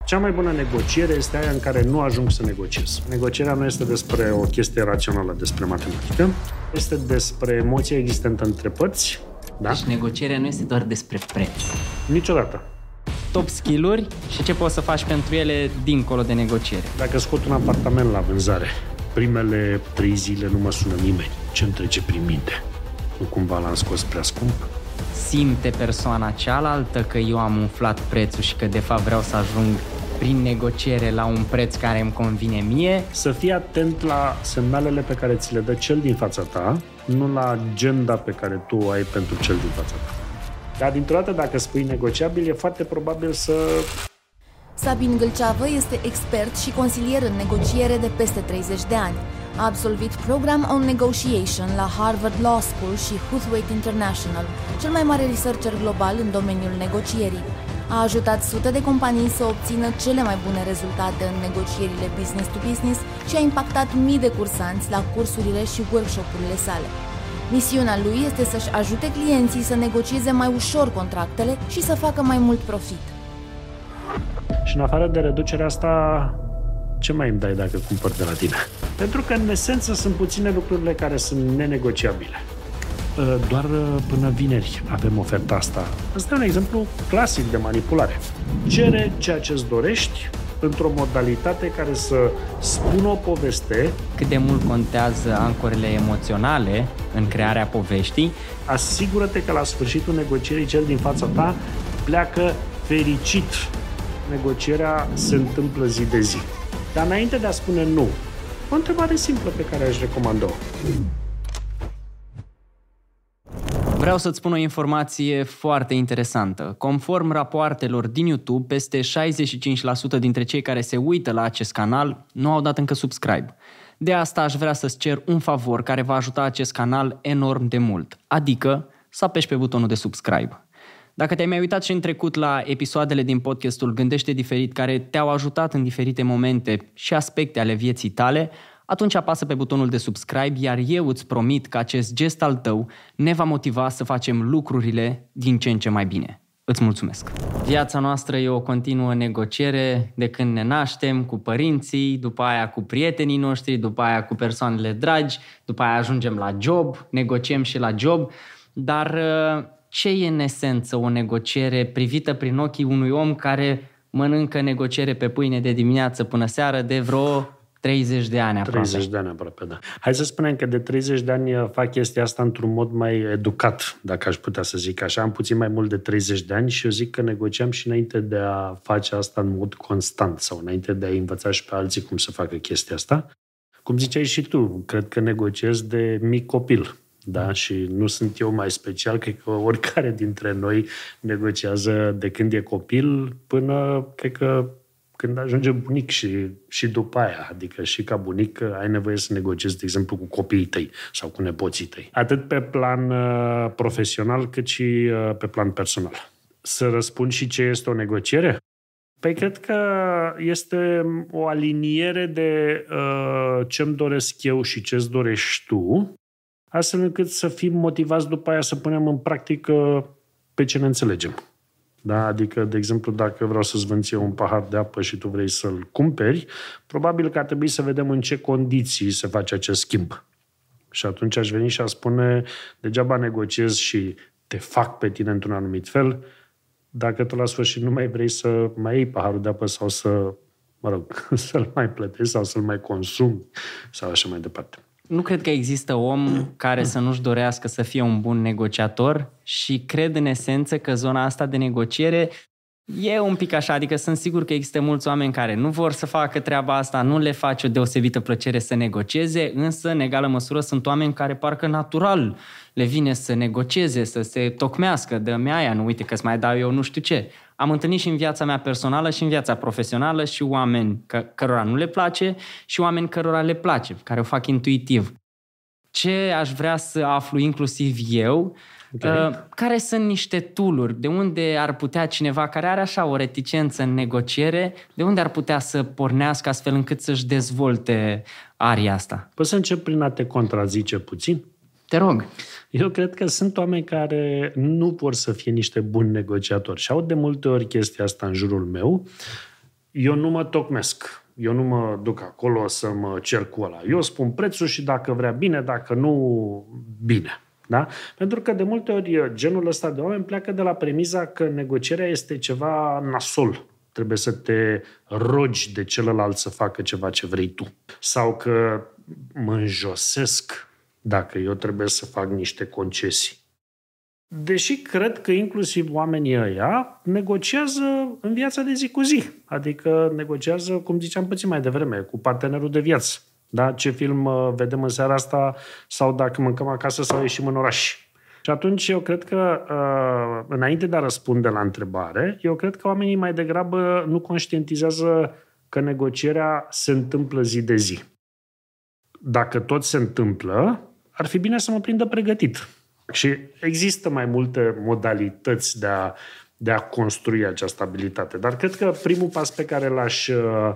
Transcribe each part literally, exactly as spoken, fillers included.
Cea mai bună negociere este aia în care nu ajung să negociez. Negocierea nu este despre o chestie rațională, despre matematică. Este despre emoția existentă între părți. Da? Deci negocierea nu este doar despre preț. Niciodată. Top skill-uri și ce poți să faci pentru ele dincolo de negociere. Dacă scot un apartament la vânzare, primele trei zile nu mă sună nimeni. Ce-mi trece prin minte? Nu cumva l-am scos prea scump? Simte persoana cealaltă că eu am umflat prețul și că de fapt vreau să ajung prin negociere la un preț care îmi convine mie. Să fii atent la semnalele pe care ți le dă cel din fața ta, nu la agenda pe care tu o ai pentru cel din fața ta. Dar dintr-o dată, dacă spui negociabil, e foarte probabil să... Sabin Gâlceavă este expert și consilier în negociere de peste treizeci de ani. A absolvit Program on Negotiation la Harvard Law School și Huthwaite International, cel mai mare researcher global în domeniul negocierii. A ajutat sute de companii să obțină cele mai bune rezultate în negocierile business to business și a impactat mii de cursanți la cursurile și workshopurile sale. Misiunea lui este să-și ajute clienții să negocieze mai ușor contractele și să facă mai mult profit. Și în afară de reducerea asta, ce mai îmi dai dacă cumpăr de la tine? Pentru că, în esență, sunt puține lucrurile care sunt nenegociabile. Doar până vineri avem oferta asta. Asta e un exemplu clasic de manipulare. Cere ceea ce-ți dorești într-o modalitate care să spună o poveste. Cât de mult contează ancorele emoționale în crearea poveștii. Asigură-te că la sfârșitul negocierii cel din fața ta pleacă fericit. Negocierea se întâmplă zi de zi. Dar înainte de a spune nu, o întrebare simplă pe care aș recomanda-o. Vreau să-ți spun o informație foarte interesantă. Conform rapoartelor din YouTube, peste șaizeci și cinci la sută dintre cei care se uită la acest canal nu au dat încă subscribe. De asta aș vrea să-ți cer un favor care va ajuta acest canal enorm de mult, adică să apeși pe butonul de subscribe. Dacă te-ai mai uitat și în trecut la episoadele din podcastul Gândește Diferit care te-au ajutat în diferite momente și aspecte ale vieții tale, atunci apasă pe butonul de subscribe, iar eu îți promit că acest gest al tău ne va motiva să facem lucrurile din ce în ce mai bine. Îți mulțumesc! Viața noastră e o continuă negociere de când ne naștem cu părinții, după aia cu prietenii noștri, după aia cu persoanele dragi, după aia ajungem la job, negociem și la job, dar ce e în esență o negociere privită prin ochii unui om care mănâncă negociere pe pâine de dimineață până seară de vreo treizeci de ani aproape. treizeci de ani aproape, da. Hai să spunem că de treizeci de ani fac chestia asta într-un mod mai educat, dacă aș putea să zic așa. Am puțin mai mult de treizeci de ani și eu zic că negociam și înainte de a face asta în mod constant sau înainte de a învăța și pe alții cum să facă chestia asta. Cum ziceai și tu, cred că negociez de mic copil. Da? Și nu sunt eu mai special, cred că oricare dintre noi negociază de când e copil până, cred că, când ajunge bunic și, și după aia. Adică și ca bunic ai nevoie să negociezi, de exemplu, cu copiii tăi sau cu nepoții tăi. Atât pe plan uh, profesional, cât și uh, pe plan personal. Să răspund și ce este o negociere? Păi cred că este o aliniere de uh, ce-mi doresc eu și ce-ți dorești tu, astfel încât să fim motivați după aia să punem în practică pe ce ne înțelegem. Da? Adică, de exemplu, dacă vreau să-ți vând eu un pahar de apă și tu vrei să-l cumperi, probabil că ar trebui să vedem în ce condiții se face acest schimb. Și atunci aș veni și aș spune, degeaba negociez și te fac pe tine într-un anumit fel, dacă tu la sfârșit nu mai vrei să mai iei paharul de apă sau să, mă rog, să-l mai plătești sau să-l mai consumi sau așa mai departe. Nu cred că există om care să nu-și dorească să fie un bun negociator și cred în esență că zona asta de negociere e un pic așa, adică sunt sigur că există mulți oameni care nu vor să facă treaba asta, nu le face o deosebită plăcere să negocieze, însă în egală măsură sunt oameni care parcă natural le vine să negocieze, să se tocmească, dă-mi aia, nu uite că-ți mai dau eu nu știu ce. Am întâlnit și în viața mea personală și în viața profesională și oameni că, cărora nu le place și oameni cărora le place, care o fac intuitiv. Ce aș vrea să aflu inclusiv eu, okay. uh, care sunt niște tool-uri, de unde ar putea cineva care are așa o reticență în negociere, de unde ar putea să pornească astfel încât să-și dezvolte aria asta? Poți să încep prin a te contrazice puțin? Te rog. Eu cred că sunt oameni care nu vor să fie niște buni negociatori și au de multe ori chestia asta în jurul meu. eu nu mă tocmesc. Eu nu mă duc acolo să mă cer cu ăla. Eu spun prețul și dacă vrea bine, dacă nu, bine. Da? Pentru că de multe ori genul ăsta de oameni pleacă de la premiza că negocierea este ceva nasol. Trebuie să te rogi de celălalt să facă ceva ce vrei tu. Sau că mă înjosesc dacă eu trebuie să fac niște concesii. Deși cred că inclusiv oamenii ăia negociază în viața de zi cu zi. Adică negociază, cum ziceam puțin mai devreme, cu partenerul de viață. Da? Ce film vedem în seara asta sau dacă mâncăm acasă sau ieșim în oraș. Și atunci eu cred că, înainte de a răspunde la întrebare, eu cred că oamenii mai degrabă nu conștientizează că negocierea se întâmplă zi de zi. Dacă tot se întâmplă, ar fi bine să mă prindă pregătit. Și există mai multe modalități de a, de a construi această abilitate. Dar cred că primul pas pe care l-aș,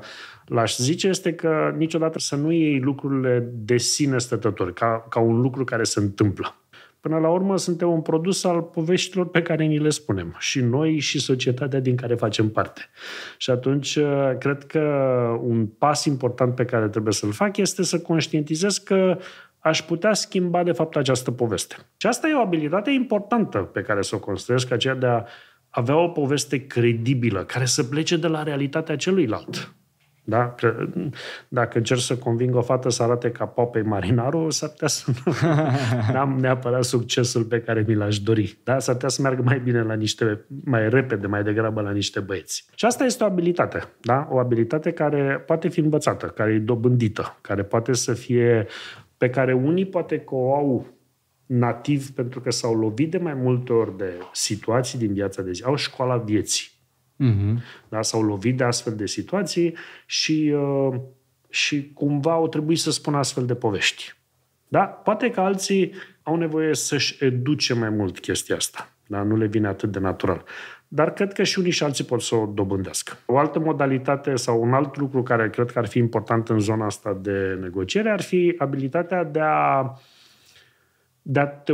l-aș zice este că niciodată să nu iei lucrurile de sine stătători, ca, ca un lucru care se întâmplă. Până la urmă, suntem un produs al poveștilor pe care ni le spunem. Și noi și societatea din care facem parte. Și atunci, cred că un pas important pe care trebuie să-l fac este să conștientizez că aș putea schimba, de fapt, această poveste. Și asta e o abilitate importantă pe care să o construiesc, aceea de a avea o poveste credibilă, care să plece de la realitatea celuilalt. Da? Dacă încerc să conving o fată să arate ca Popeye Marinaru, s-ar putea să nu am neapărat succesul pe care mi l-aș dori. Da? S-ar putea să meargă mai bine la niște, mai repede, mai degrabă la niște băieți. Și asta este o abilitate. Da? O abilitate care poate fi învățată, care e dobândită, care poate să fie, pe care unii poate că o au nativ pentru că s-au lovit de mai multe ori de situații din viața de zi. Au școala vieții. Mm-hmm. Da, s-au lovit de astfel de situații și, uh, și cumva au trebuit să spună astfel de povești. Da? Poate că alții au nevoie să-și educe mai mult chestia asta. Da? Nu le vine atât de natural. Dar cred că și unii și alții pot să o dobândească. O altă modalitate sau un alt lucru care cred că ar fi important în zona asta de negociere ar fi abilitatea de a, de a te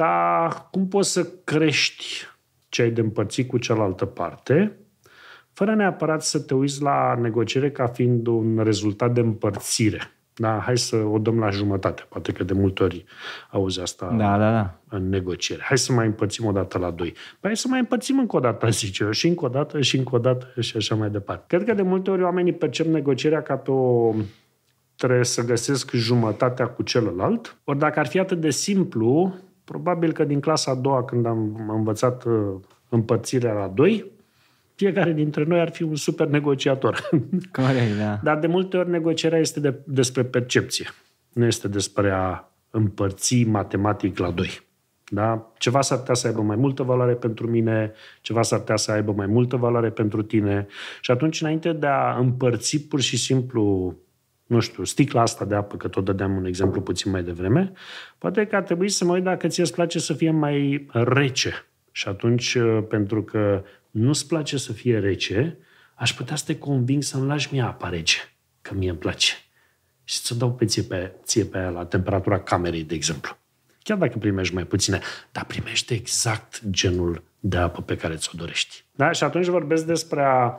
uita cum poți să crești ce ai de împărțit cu cealaltă parte, fără neapărat să te uiți la negociere ca fiind un rezultat de împărțire. Da, hai să o dăm la jumătate. Poate că de multe ori auzi asta da, da, da. în negociere. Hai să mai împărțim o dată la doi. Păi hai să mai împărțim încă o dată, zice eu, și încă o dată, și încă o dată, și așa mai departe. Cred că de multe ori oamenii percep negocierea ca pe o... trebuie să găsesc jumătatea cu celălalt. Ori dacă ar fi atât de simplu, probabil că din clasa a doua, când am învățat împărțirea la doi, fiecare dintre noi ar fi un super negociator. Corect, da. Dar de multe ori negocierea este de, despre percepție. Nu este despre a împărți matematic la doi. Da? Ceva s-ar putea să aibă mai multă valoare pentru mine, ceva s-ar putea să aibă mai multă valoare pentru tine. Și atunci, înainte de a împărți pur și simplu, nu știu, sticla asta de apă, că tot dădeam un exemplu puțin mai devreme, poate că ar trebui să mă uit dacă ție îți place să fie mai rece. Și atunci, pentru că nu-ți place să fie rece, aș putea să te conving să-mi lași mie apa rece, că mie îmi place. Și să dau pe ție, pe, ție pe aia la temperatura camerei, de exemplu. Chiar dacă primești mai puține, dar primești exact genul de apă pe care ți-o dorești. Da? Și atunci vorbesc despre a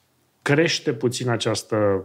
crește puțin această,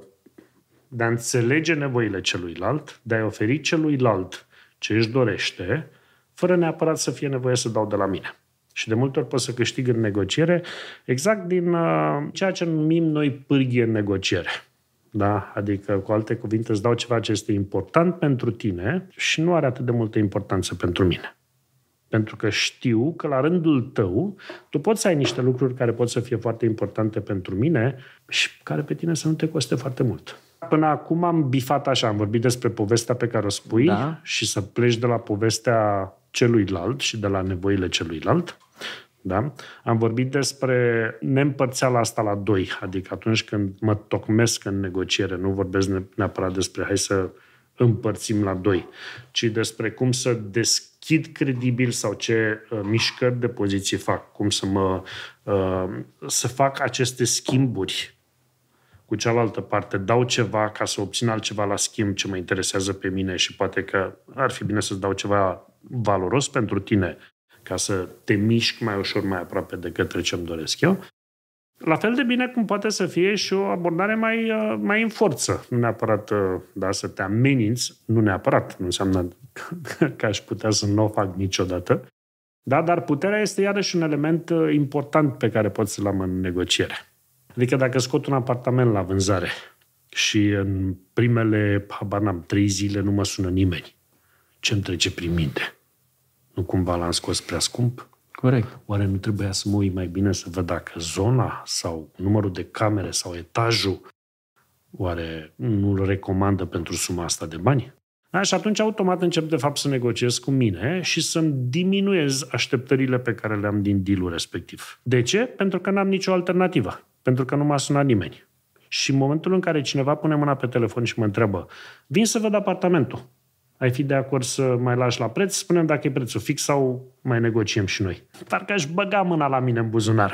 de a înțelege nevoile celuilalt, de a-i oferi celuilalt ce își dorește, fără neapărat să fie nevoie să dau de la mine. Și de multe ori pot să câștig în negociere exact din uh, ceea ce numim noi pârghie în negociere. Da? Adică, cu alte cuvinte, îți dau ceva ce este important pentru tine și nu are atât de multă importanță pentru mine. Pentru că știu că la rândul tău tu poți să ai niște lucruri care pot să fie foarte importante pentru mine și care pe tine să nu te coste foarte mult. Până acum am bifat așa, am vorbit despre povestea pe care o spui, da, și să pleci de la povestea celuilalt și de la nevoile celuilalt. Da? Am vorbit despre neîmpărțeala asta la doi, adică atunci când mă tocmesc în negociere, nu vorbesc neapărat despre hai să împărțim la doi, ci despre cum să deschid credibil sau ce uh, mișcări de poziție fac, cum să mă uh, să fac aceste schimburi cu cealaltă parte, dau ceva ca să obțin altceva la schimb ce mă interesează pe mine și poate că ar fi bine să-ți dau ceva valoros pentru tine ca să te mișc mai ușor, mai aproape de către ce-mi doresc eu. La fel de bine cum poate să fie și o abordare mai, mai în forță. Nu neapărat da, să te ameninți, nu neapărat, nu înseamnă că, că aș putea să nu o fac niciodată. Da, dar puterea este iarăși un element important pe care poți să-l am în negociere. Adică dacă scot un apartament la vânzare și în primele, habar n-am, trei zile nu mă sună nimeni, ce-mi trece prin minte? Nu cumva l-am scos prea scump? Corect. Oare nu trebuia să mă uit mai bine să văd dacă zona sau numărul de camere sau etajul oare nu-l recomandă pentru suma asta de bani? Da? Și atunci automat încep de fapt să negociez cu mine și să-mi diminuez așteptările pe care le am din deal-ul respectiv. De ce? Pentru că n-am nicio alternativă. Pentru că nu m-a sunat nimeni. Și în momentul în care cineva pune mâna pe telefon și mă întreabă, vin să văd apartamentul. Ai fi de acord să mai lași la preț? Spunem dacă e prețul fix sau mai negociem și noi. Parcă aș băga mâna la mine în buzunar.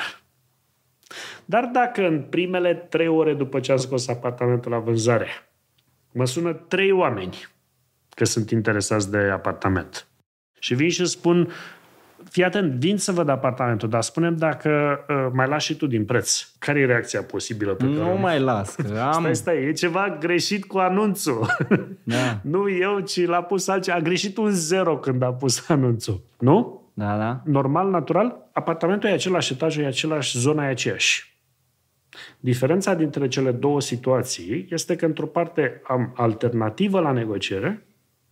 Dar dacă în primele trei ore după ce am scos apartamentul la vânzare mă sună trei oameni că sunt interesați de apartament și vin și spun, fii atent, vin să văd apartamentul, dar spune-mi dacă uh, mai lași și tu din preț. Care e reacția posibilă? Pe nu care mai las, că am... Stai, stai, e ceva greșit cu anunțul. Da. Nu eu, ci l-a pus altceva. A greșit un zero când a pus anunțul. Nu? Da, da. Normal, natural, apartamentul e același, etajul e același, zona e aceeași. Diferența dintre cele două situații este că într-o parte am alternativă la negociere,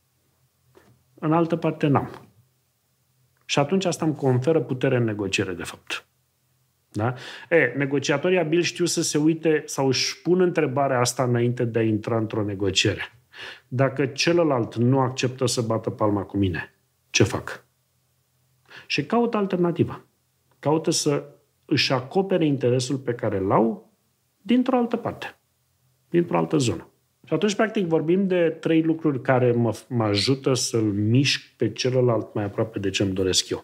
în altă parte n-am. Și atunci asta îmi conferă putere în negociere, de fapt. Da? E, negociatorii abili știu să se uite sau își pun întrebarea asta înainte de a intra într-o negociere. Dacă celălalt nu acceptă să bată palma cu mine, ce fac? Și caută alternativa. Caută să își acopere interesul pe care l-au dintr-o altă parte, dintr-o altă zonă. Și atunci, practic, vorbim de trei lucruri care mă, mă ajută să-l mișc pe celălalt mai aproape de ce îmi doresc eu.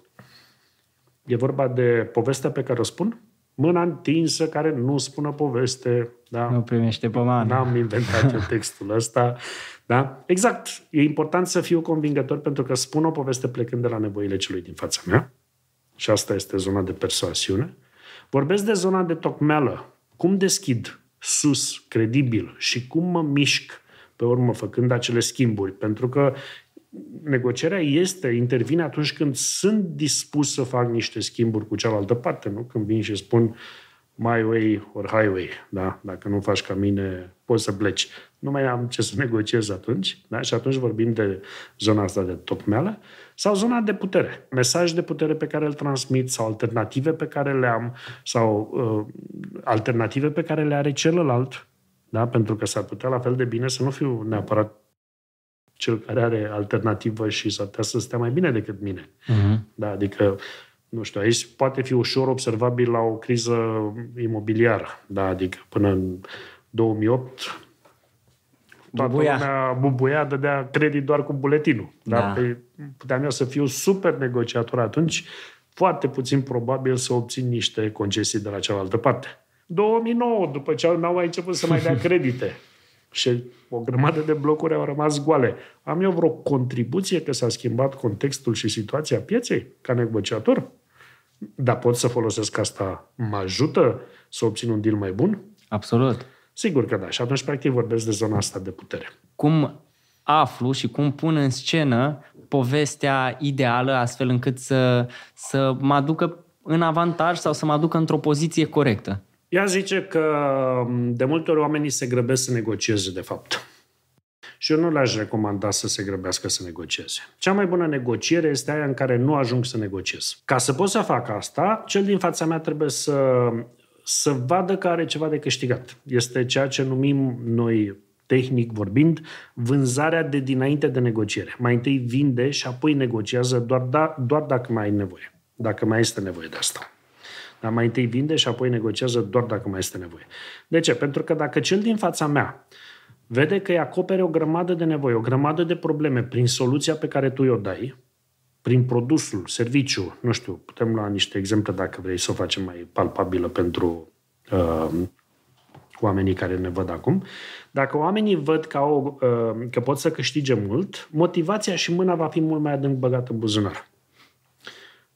E vorba de povestea pe care o spun, mâna întinsă care nu spună poveste. Da? Nu primește pomană. N-am inventat eu textul ăsta. Da? Exact. E important să fiu convingător pentru că spun o poveste plecând de la nevoile celui din fața mea. Și asta este zona de persoasiune. Vorbesc de zona de tocmeală. Cum deschid sus, credibil și cum mă mișc pe urmă făcând acele schimburi. Pentru că negocierea este, intervine atunci când sunt dispus să fac niște schimburi cu cealaltă parte, nu? Când vin și spun my way or highway, da? Dacă nu faci ca mine, poți să pleci. Nu mai am ce să negociez atunci, da? Și atunci vorbim de zona asta de tocmeală sau zona de putere. Mesaj de putere pe care îl transmit sau alternative pe care le am sau uh, alternative pe care le are celălalt, da? Pentru că s-ar putea la fel de bine să nu fiu neapărat cel care are alternativă și s-ar putea să stea mai bine decât mine. Uh-huh. Da? Adică, nu știu, aici poate fi ușor observabil la o criză imobiliară. Da? Adică până în două mii opt toată bubuia. lumea bubuia, dădea credit doar cu buletinul. Da? Da? Păi, puteam eu să fiu super negociator atunci, foarte puțin probabil să obțin niște concesii de la cealaltă parte. două mii nouă, după ce n-au mai început să mai dea credite și o grămadă de blocuri au rămas goale. Am eu vreo contribuție că s-a schimbat contextul și situația pieței ca negociator? Dar pot să folosesc asta? Mă ajută să obțin un deal mai bun? Absolut. Sigur că da. Și atunci, practic, vorbesc de zona asta de putere. Cum aflu și cum pun în scenă povestea ideală astfel încât să, să mă aducă în avantaj sau să mă aducă într-o poziție corectă? Ea zice că de multe ori oamenii se grăbesc să negocieze, de fapt. Și eu nu le-aș recomanda să se grăbească să negocieze. Cea mai bună negociere este aia în care nu ajung să negociez. Ca să pot să fac asta, cel din fața mea trebuie să, să vadă că are ceva de câștigat. Este ceea ce numim noi, tehnic vorbind, vânzarea de dinainte de negociere. Mai întâi vinde și apoi negociază doar, da, doar dacă mai ai nevoie. Dacă mai este nevoie de asta. Dar mai întâi vinde și apoi negociază doar dacă mai este nevoie. De ce? Pentru că dacă cel din fața mea vede că îi acopere o grămadă de nevoi, o grămadă de probleme prin soluția pe care tu i-o dai, prin produsul, serviciu, nu știu, putem lua niște exemple dacă vrei să o facem mai palpabilă pentru uh, oamenii care ne văd acum. Dacă oamenii văd că, au, uh, că pot să câștige mult, motivația și mâna va fi mult mai adânc băgată în buzunar.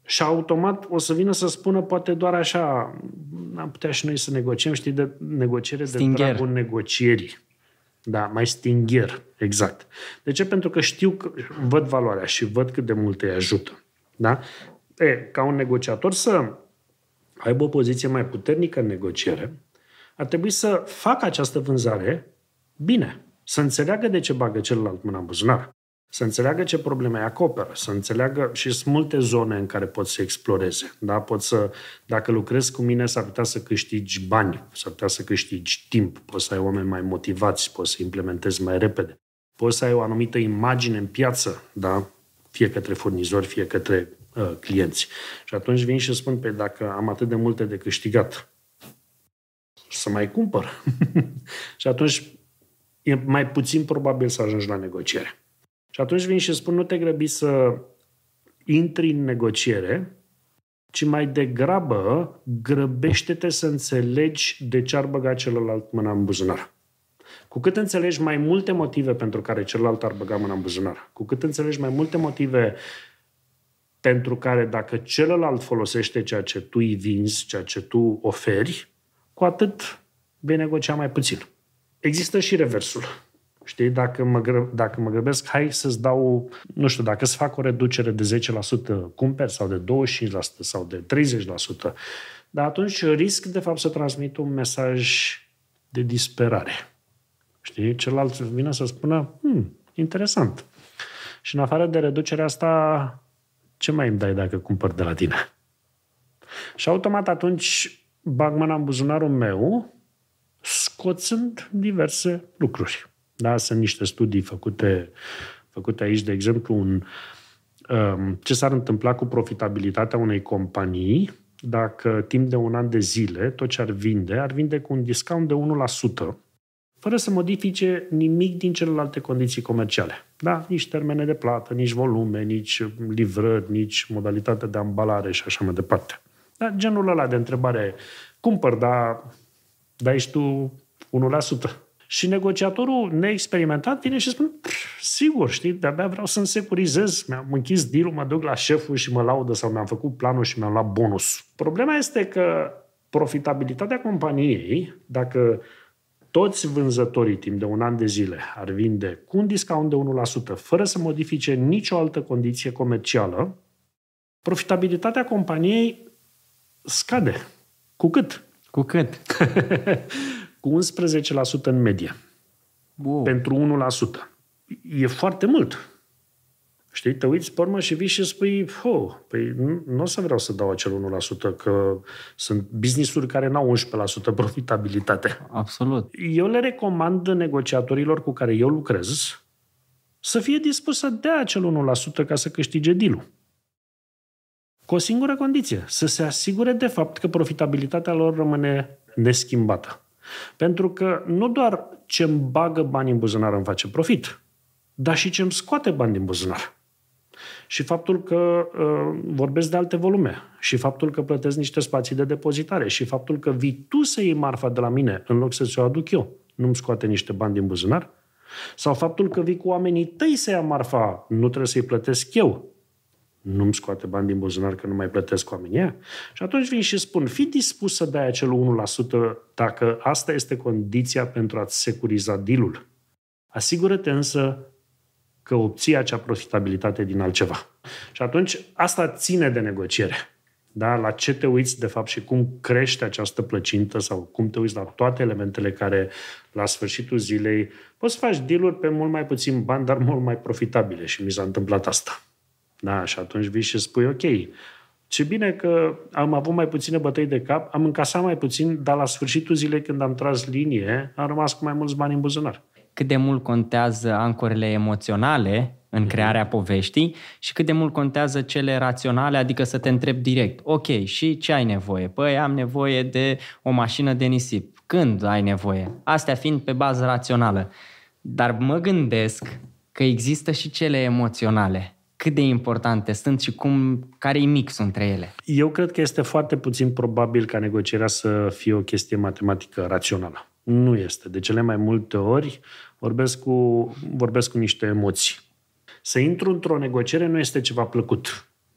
Și automat o să vină să spună, poate doar așa, am putea și noi să negociem, știi, de negociere Stingher. de dragul negocierii. Da, mai stingher, exact. De ce? Pentru că știu că văd valoarea și văd cât de mult îi ajută. Da? E, ca un negociator să aibă o poziție mai puternică în negociere, ar trebui să facă această vânzare bine, să înțeleagă de ce bagă celălalt mâna în buzunar, să înțeleagă ce probleme îi acoperă, să înțeleagă și sunt multe zone în care poți să exploreze. Da? Poți să, dacă lucrezi cu mine, s-ar putea să câștigi bani, s-ar putea să câștigi timp, poți să ai oameni mai motivați, poți să implementezi mai repede, poți să ai o anumită imagine în piață, da? Fie către furnizori, fie către uh, clienți. Și atunci vin și spun, pe dacă am atât de multe de câștigat, să mai cumpăr. Și atunci e mai puțin probabil să ajungi la negociere. Și atunci vin și spun, nu te grăbi să intri în negociere, ci mai degrabă grăbește-te să înțelegi de ce ar băga celălalt mâna în buzunar. Cu cât înțelegi mai multe motive pentru care celălalt ar băga mâna în buzunar, cu cât înțelegi mai multe motive pentru care dacă celălalt folosește ceea ce tu îi vinzi, ceea ce tu oferi, cu atât vei negocia mai puțin. Există și reversul. Știi, dacă mă, gră, dacă mă grăbesc, hai să-ți dau, nu știu, dacă îți fac o reducere de zece la sută cumperi sau de douăzeci și cinci la sută sau de treizeci la sută, dar atunci risc, de fapt, să transmit un mesaj de disperare. Știi? Celălalt vine să spună, hm, interesant. Și în afară de reducerea asta, ce mai îmi dai dacă cumpăr de la tine? Și automat atunci bag mâna în buzunarul meu, scoțând diverse lucruri. Da, sunt niște studii făcute, făcute aici, de exemplu, un, um, ce s-ar întâmpla cu profitabilitatea unei companii dacă timp de un an de zile tot ce ar vinde, ar vinde cu un discount de unu la sută, fără să modifice nimic din celelalte condiții comerciale. Da, nici termene de plată, nici volume, nici livrări, nici modalitate de ambalare și așa mai departe. Da, genul ăla de întrebare, cumpăr, dar dai și tu unu la sută. Și negociatorul neexperimentat vine și spune, sigur, știi, de-abia vreau să-mi securizez, mi-am închis deal-ul, mă duc la șeful și mă laudă sau mi-am făcut planul și mi-am luat bonus. Problema este că profitabilitatea companiei, dacă toți vânzătorii timp de un an de zile ar vinde cu un discount de unu la sută, fără să modifice nicio altă condiție comercială, profitabilitatea companiei scade. Cu cât? Cu cât? Cu unsprezece la sută în medie. Wow. Pentru unu la sută. E foarte mult. Știi, te uiți pe urmă și vii și spui, oh, păi nu, nu o să vreau să dau acel unu la sută, că sunt business-uri care n-au unsprezece la sută profitabilitate. Absolut. Eu le recomand negociatorilor cu care eu lucrez să fie dispus să dea acel unu la sută ca să câștige deal-ul. Cu o singură condiție, să se asigure de fapt că profitabilitatea lor rămâne neschimbată. Pentru că nu doar ce-mi bagă bani în buzunar îmi face profit, dar și ce-mi scoate bani din buzunar. Și faptul că uh, vorbesc de alte volume, și faptul că plătesc niște spații de depozitare, și faptul că vii tu să iei marfa de la mine în loc să ți-o aduc eu, nu-mi scoate niște bani din buzunar, sau faptul că vii cu oamenii tăi să ia marfa, nu trebuie să-i plătesc eu, nu-mi scoate bani din buzunar că nu mai plătesc oamenii aia. Și atunci vin și spun, fii dispus să dai acel unu la sută dacă asta este condiția pentru a-ți securiza deal-ul. Asigură-te însă că obții acea profitabilitate din altceva. Și atunci asta ține de negociere. Da? La ce te uiți de fapt și cum crește această plăcintă sau cum te uiți la toate elementele care la sfârșitul zilei poți să faci deal-uri pe mult mai puțin bani, dar mult mai profitabile și mi s-a întâmplat asta. Da, și atunci vii și spui, ok, ce bine că am avut mai puține bătăi de cap, am încasat mai puțin, dar la sfârșitul zilei când am tras linie, am rămas cu mai mulți bani în buzunar. Cât de mult contează ancorele emoționale în crearea poveștii și cât de mult contează cele raționale, adică să te întrebi direct, ok, și ce ai nevoie? Păi am nevoie de o mașină de nisip. Când ai nevoie? Astea fiind pe bază rațională. Dar mă gândesc că există și cele emoționale. Cât de importante sunt și cum, care e mixul între ele? Eu cred că este foarte puțin probabil ca negocierea să fie o chestie matematică rațională. Nu este. De cele mai multe ori vorbesc cu, vorbesc cu niște emoții. Să intru într-o negociere nu este ceva plăcut.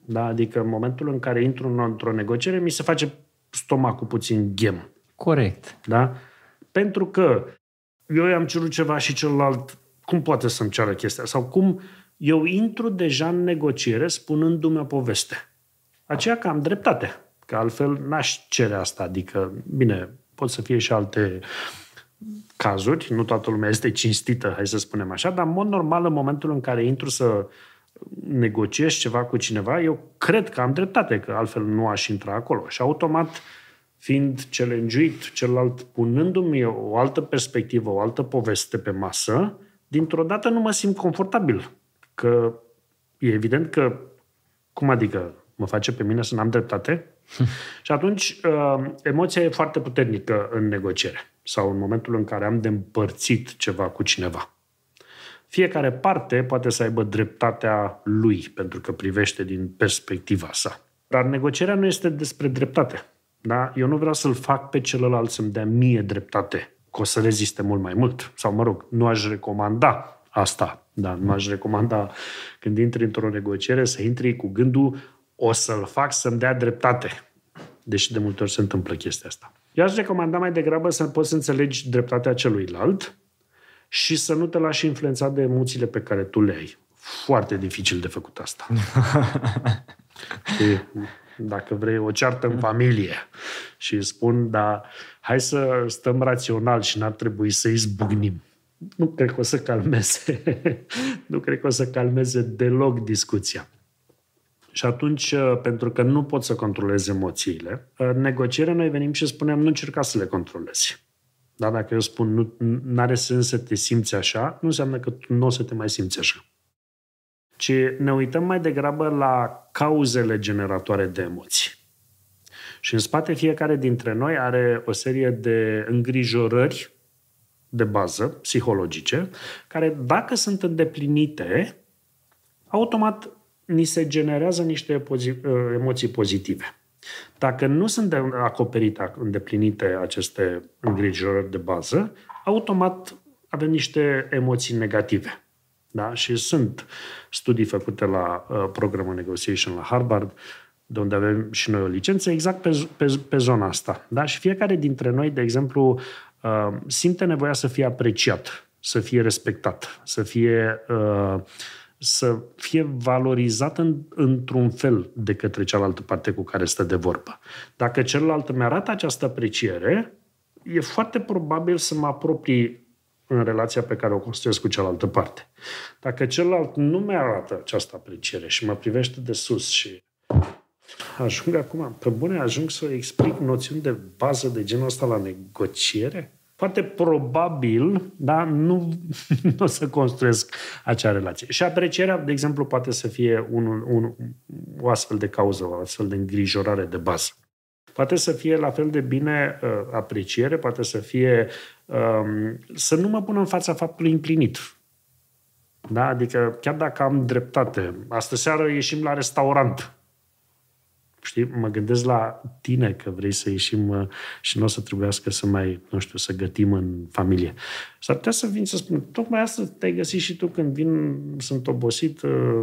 Da? Adică în momentul în care intru într-o negociere, mi se face stomacul puțin ghem. Corect. Da? Pentru că eu i-am cerut ceva și celălalt, cum poate să-mi ceară chestia? Sau cum eu intru deja în negociere spunându-mi o poveste. Aceea că am dreptate. Că altfel n-aș cere asta. Adică, bine, pot să fie și alte cazuri, nu toată lumea este cinstită, hai să spunem așa, dar în mod normal, în momentul în care intru să negociez ceva cu cineva, eu cred că am dreptate, că altfel nu aș intra acolo. Și automat, fiind challenge-uit, celălalt punându-mi o altă perspectivă, o altă poveste pe masă, dintr-o dată nu mă simt confortabil. Că e evident că, cum adică, mă face pe mine să n-am dreptate? Și atunci emoția e foarte puternică în negociere sau în momentul în care am de împărțit ceva cu cineva. Fiecare parte poate să aibă dreptatea lui, pentru că privește din perspectiva sa. Dar negocierea nu este despre dreptate. Da? Eu nu vreau să-l fac pe celălalt să-mi dea mie dreptate, că o să reziste mult mai mult. Sau, mă rog, nu aș recomanda asta. Da? Nu aș recomanda când intri într-o negociere să intri cu gândul o să-l fac să-mi dea dreptate. Deși de multe ori se întâmplă chestia asta. Eu aș recomanda mai degrabă să poți să înțelegi dreptatea celuilalt și să nu te lași influențat de emoțiile pe care tu le ai. Foarte dificil de făcut asta. Știi? Dacă vrei o ceartă în familie și spun, da, hai să stăm rațional și n-ar trebui să izbucnim. Nu cred că o să calmeze. Nu cred că o să calmeze deloc discuția. Și atunci, pentru că nu pot să controlez emoțiile, în negociere noi venim și spunem, nu încerca să le controlezi. Dar dacă eu spun, nu are sens să te simți așa, nu înseamnă că tu nu o să te mai simți așa. Ci ne uităm mai degrabă la cauzele generatoare de emoții. Și în spate fiecare dintre noi are o serie de îngrijorări de bază, psihologice, care dacă sunt îndeplinite, automat ni se generează niște emoții pozitive. Dacă nu sunt acoperite, îndeplinite aceste îngrijorări de bază, automat avem niște emoții negative. Da? Și sunt studii făcute la uh, programul Negotiation la Harvard, de unde avem și noi o licență, exact pe, pe, pe zona asta. Da? Și fiecare dintre noi, de exemplu, uh, simte nevoia să fie apreciat, să fie respectat, să fie... Uh, să fie valorizat în, într-un fel de către cealaltă parte cu care stă de vorbă. Dacă celălalt îmi arată această apreciere, e foarte probabil să mă apropii în relația pe care o construiesc cu cealaltă parte. Dacă celălalt nu mi arată această apreciere și mă privește de sus și ajung acum, pe bune, ajung să explic noțiuni de bază de genul ăsta la negociere, foarte probabil, da, nu, nu o să construiesc acea relație. Și aprecierea, de exemplu, poate să fie un, un, o astfel de cauză, o astfel de îngrijorare de bază. Poate să fie la fel de bine uh, apreciere, poate să fie um, să nu mă pun în fața faptului împlinit. Da? Adică chiar dacă am dreptate, astă seară ieșim la restaurant. Știi, mă gândesc la tine că vrei să ieșim și nu o să trebuiască să mai, nu știu, să gătim în familie. S-ar putea să vin să spun, tocmai asta te-ai găsit și tu când vin, sunt obosit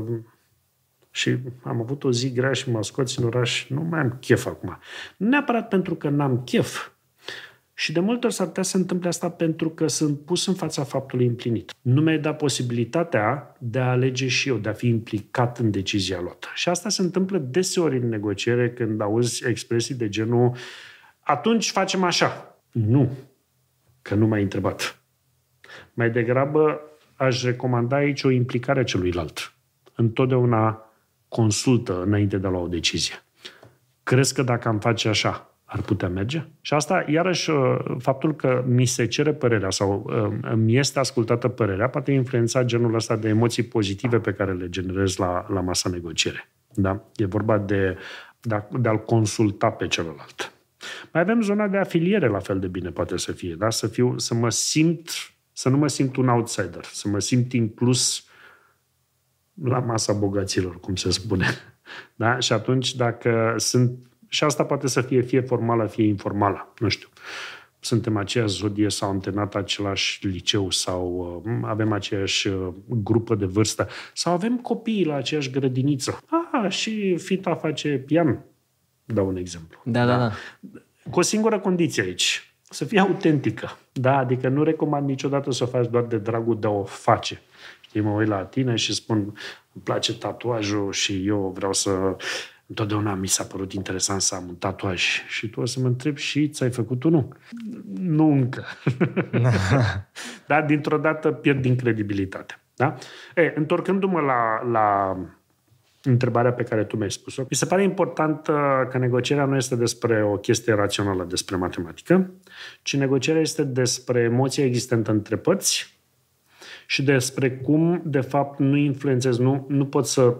și am avut o zi grea și mă scoți în oraș, nu mai am chef acum. Nu neapărat pentru că n-am chef. Și de multe ori s-ar putea să întâmple asta pentru că sunt pus în fața faptului împlinit. Nu mi-ai dat posibilitatea de a alege și eu, de a fi implicat în decizia luată. Și asta se întâmplă deseori în negociere când auzi expresii de genul atunci facem așa. Nu, că nu m-ai întrebat. Mai degrabă aș recomanda aici o implicare a celuilalt. Întotdeauna consultă înainte de a lua o decizie. Crezi că dacă am face așa, ar putea merge? Și asta, iarăși, faptul că mi se cere părerea sau mi este ascultată părerea poate influența genul ăsta de emoții pozitive pe care le generez la, la masa negociere. Da? E vorba de, de, a, de a-l consulta pe celălalt. Mai avem zona de afiliere, la fel de bine poate să fie. Da? Să, fiu, să mă simt, să nu mă simt un outsider, să mă simt inclus la masa bogaților, cum se spune. Da? Și atunci, dacă sunt și asta poate să fie fie formală, fie informală. Nu știu. Suntem aceeași zodie sau am terminat același liceu sau uh, avem aceeași uh, grupă de vârstă sau avem copii la aceeași grădiniță. Ah, Da, și Fita face pian, dau un exemplu. Da, da, da. Cu o singură condiție aici, să fie autentică. Da, adică nu recomand niciodată să o faci doar de dragul de a o face. Știi, mă uit la tine și spun, îmi place tatuajul și eu vreau să... Întotdeauna mi s-a părut interesant să am un tatuaj. Și tu o să mă întrebi, și ți-ai făcut unul? Nu încă. Dar dintr-o dată pierd din credibilitate. Da? E, întorcându-mă la, la întrebarea pe care tu mi-ai spus-o, mi se pare important că negocierea nu este despre o chestie rațională, despre matematică, ci negocierea este despre emoția existentă între părți și despre cum, de fapt, nu influențezi, nu, nu poți să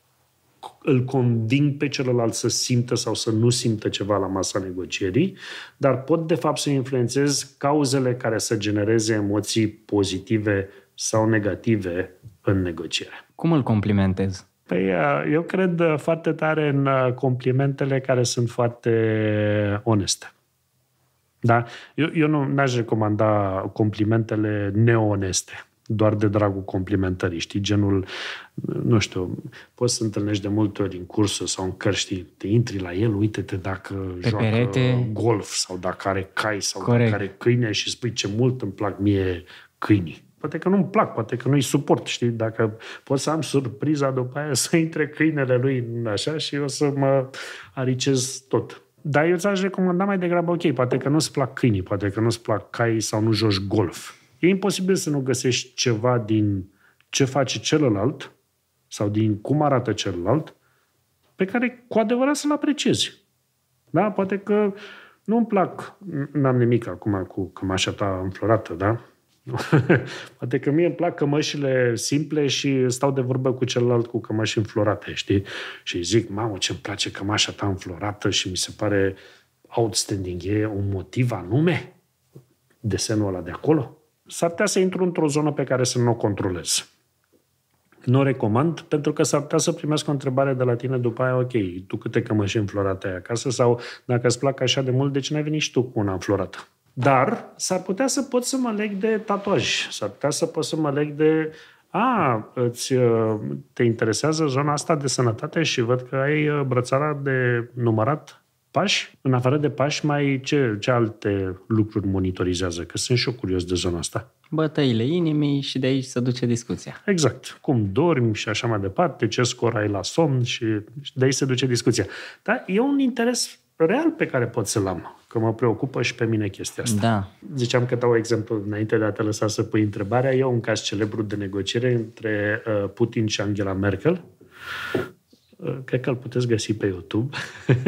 îl conving pe celălalt să simtă sau să nu simtă ceva la masa negocierii, dar pot, de fapt, să influențez cauzele care să genereze emoții pozitive sau negative în negociere. Cum îl complimentezi? Păi, eu cred foarte tare în complimentele care sunt foarte oneste. Da? Eu, eu nu n-aș recomanda complimentele neoneste, doar de dragul complimentării, știi? Genul, nu știu, poți să întâlnești de multe ori în cursuri sau în cărți, știi, te intri la el, uite-te dacă pe joacă perete. golf sau dacă are cai sau Corect. dacă are câine și spui ce mult îmi plac mie câinii. Poate că nu-mi plac, poate că nu-i suport, știi? Dacă pot să am surpriza după aia să intre câinele lui în așa și eu să mă aricez tot. Dar eu ți-aș recomanda mai degrabă, ok, poate că nu-ți plac câinii, poate că nu-ți plac caii sau nu joci golf. E imposibil să nu găsești ceva din ce face celălalt sau din cum arată celălalt pe care cu adevărat să-l apreciezi. Da? Poate că nu-mi plac, n-am nimic acum cu cămașa ta înflorată, da? Poate că mie îmi plac cămășile simple și stau de vorbă cu celălalt cu cămăși înflorate, știi? Și zic, mamă, ce-mi place cămașa ta înflorată și mi se pare outstanding. E un motiv anume? Desenul ăla de acolo? S-ar putea să intru într-o zonă pe care să nu o controlez. Nu o recomand, pentru că s-ar putea să primesc o întrebare de la tine după aia, ok, tu câte cămăși înflorate ai acasă? Sau dacă îți plac așa de mult, de ce n-ai venit și tu cu una înflorată? Dar s-ar putea să pot să mă leg de tatuaj. S-ar putea să pot să mă leg de... A, îți, te interesează zona asta de sănătate și văd că ai brățara de numărat pași? În afară de pași, mai ce, ce alte lucruri monitorizează? Că sunt și eu curios de zona asta. Bătăile inimii și de aici se duce discuția. Exact. Cum dormi și așa mai departe, ce scor ai la somn și de aici se duce discuția. Dar e un interes real pe care pot să-l am, că mă preocupă și pe mine chestia asta. Da. Ziceam că dau exemplu înainte de a te lăsa să pui întrebarea. E un caz celebru de negociere între uh, Putin și Angela Merkel. Uh, cred că îl puteți găsi pe YouTube.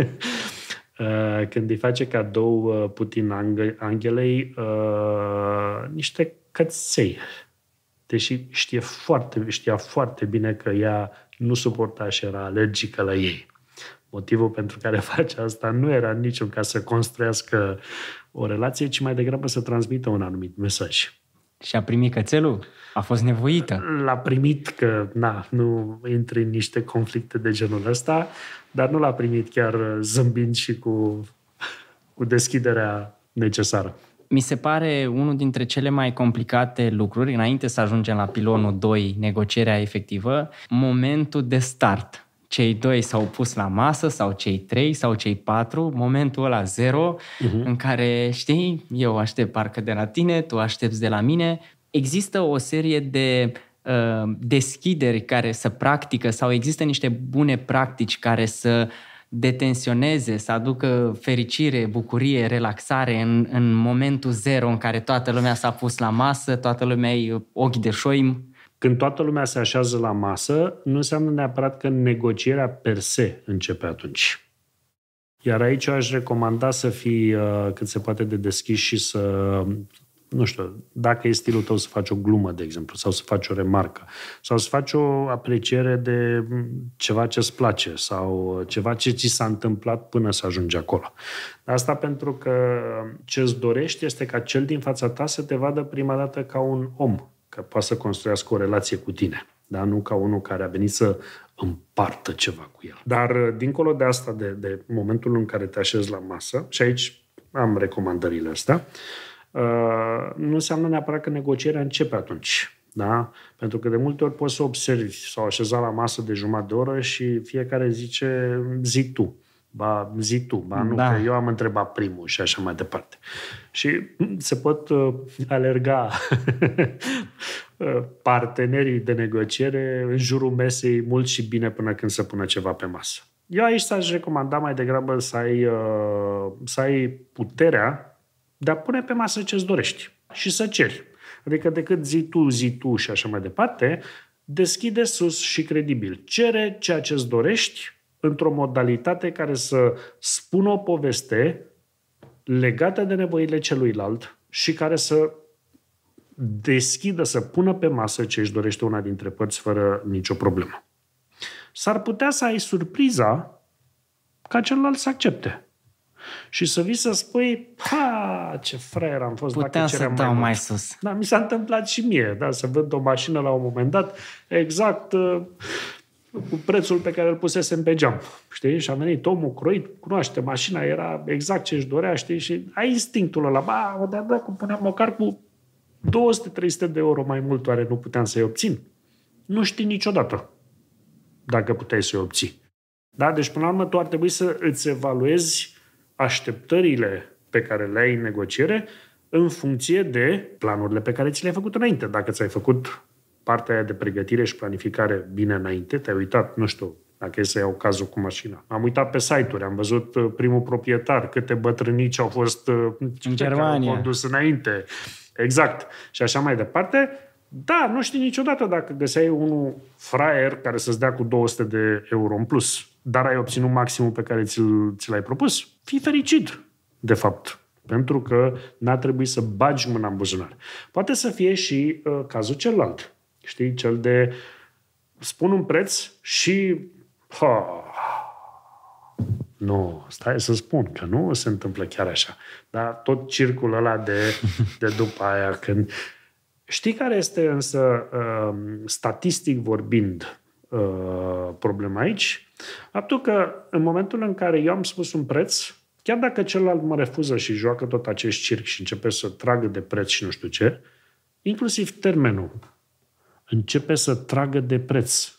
uh, când îi face cadou uh, Putin Angelei uh, niște căței. Deși știe foarte, știa foarte bine că ea nu suporta și era alergică la ei. Motivul pentru care face asta nu era niciun ca să construiască o relație, ci mai degrabă să transmită un anumit mesaj. Și a primit cățelul? A fost nevoită? L-a primit că, na, nu intri în niște conflicte de genul ăsta, dar nu l-a primit chiar zâmbind și cu, cu deschiderea necesară. Mi se pare unul dintre cele mai complicate lucruri, înainte să ajungem la pilonul doi, negocierea efectivă, momentul de start. Cei doi s-au pus la masă, sau cei trei, sau cei patru, momentul ăla zero, uh-huh. în care, știi, eu aștept parcă de la tine, tu aștepți de la mine. Există o serie de uh, deschideri care să practică sau există niște bune practici care să detensioneze, să aducă fericire, bucurie, relaxare în, în momentul zero în care toată lumea s-a pus la masă, toată lumea e ochi de șoim. Când toată lumea se așează la masă, nu înseamnă neapărat că negocierea per se începe atunci. Iar aici eu aș recomanda să fii uh, cât se poate de deschis și să, nu știu, dacă e stilul tău să faci o glumă, de exemplu, sau să faci o remarcă, sau să faci o apreciere de ceva ce îți place sau ceva ce ți s-a întâmplat până să ajungi acolo. Asta pentru că ce îți dorești este ca cel din fața ta să te vadă prima dată ca un om, că poate să construiască o relație cu tine, dar nu ca unul care a venit să împartă ceva cu el. Dar, dincolo de asta, de, de momentul în care te așezi la masă, și aici am recomandările astea, uh, nu înseamnă neapărat că negocierea începe atunci. Da? Pentru că de multe ori poți să observi, s-au așezat la masă de jumătate de oră și fiecare zice zi tu, ba zi tu, ba nu, da. Că eu am întrebat primul și așa mai departe. Și se pot uh, alerga partenerii de negociere în jurul mesei mult și bine până când se pune ceva pe masă. Eu aici s-aș recomanda mai degrabă să ai, uh, să ai puterea de a pune pe masă ce-ți dorești și să ceri. Adică decât zi tu, zi tu și așa mai departe, deschide sus și credibil. Cere ceea ce-ți dorești într-o modalitate care să spună o poveste legată de nevoile celuilalt și care să deschidă, să pună pe masă ce își dorește una dintre părți fără nicio problemă. S-ar putea să ai surpriza ca celălalt să accepte. Și să vii să spui, ha, ce fraier am fost. Putea dacă să dau mai, mai sus. Da, mi s-a întâmplat și mie, da, să văd o mașină la un moment dat, exact uh, cu prețul pe care îl pusesem pe geam. Știi? Și a venit omul croit, cunoaște mașina, era exact ce își dorea, știi? Și ai instinctul ăla, ba, de-a dat, cum puneam măcar cu două sute trei sute de euro mai mult, oare nu puteam să-i obțin? Nu știi niciodată dacă puteai să-i obții. Da? Deci, până la urmă, tu ar trebui să îți evaluezi așteptările pe care le ai în negociere în funcție de planurile pe care ți le-ai făcut înainte. Dacă ți-ai făcut partea aia de pregătire și planificare bine înainte, te-ai uitat, nu știu, dacă e să iau cazul cu mașina. Am uitat pe site-uri, am văzut primul proprietar, câte bătrânici au fost în Germania, au condus înainte. Exact. Și așa mai departe. Da, nu știi niciodată dacă găseai unul fraier care să-ți dea cu două sute de euro în plus, dar ai obținut maximul pe care ți-l, ți l-ai propus. Fii fericit, de fapt, pentru că n-a trebuit să bagi mâna în buzunar. Poate să fie și uh, cazul celălalt. Știi, cel de spun un preț și ha, nu, stai să spun că nu se întâmplă chiar așa. Dar tot circul ăla de, de după aia când... Știi care este însă, uh, statistic vorbind, uh, problema aici? Faptul că în momentul în care eu am spus un preț, chiar dacă celălalt mă refuză și joacă tot acest circ și începe să tragă de preț și nu știu ce, inclusiv termenul începe să tragă de preț.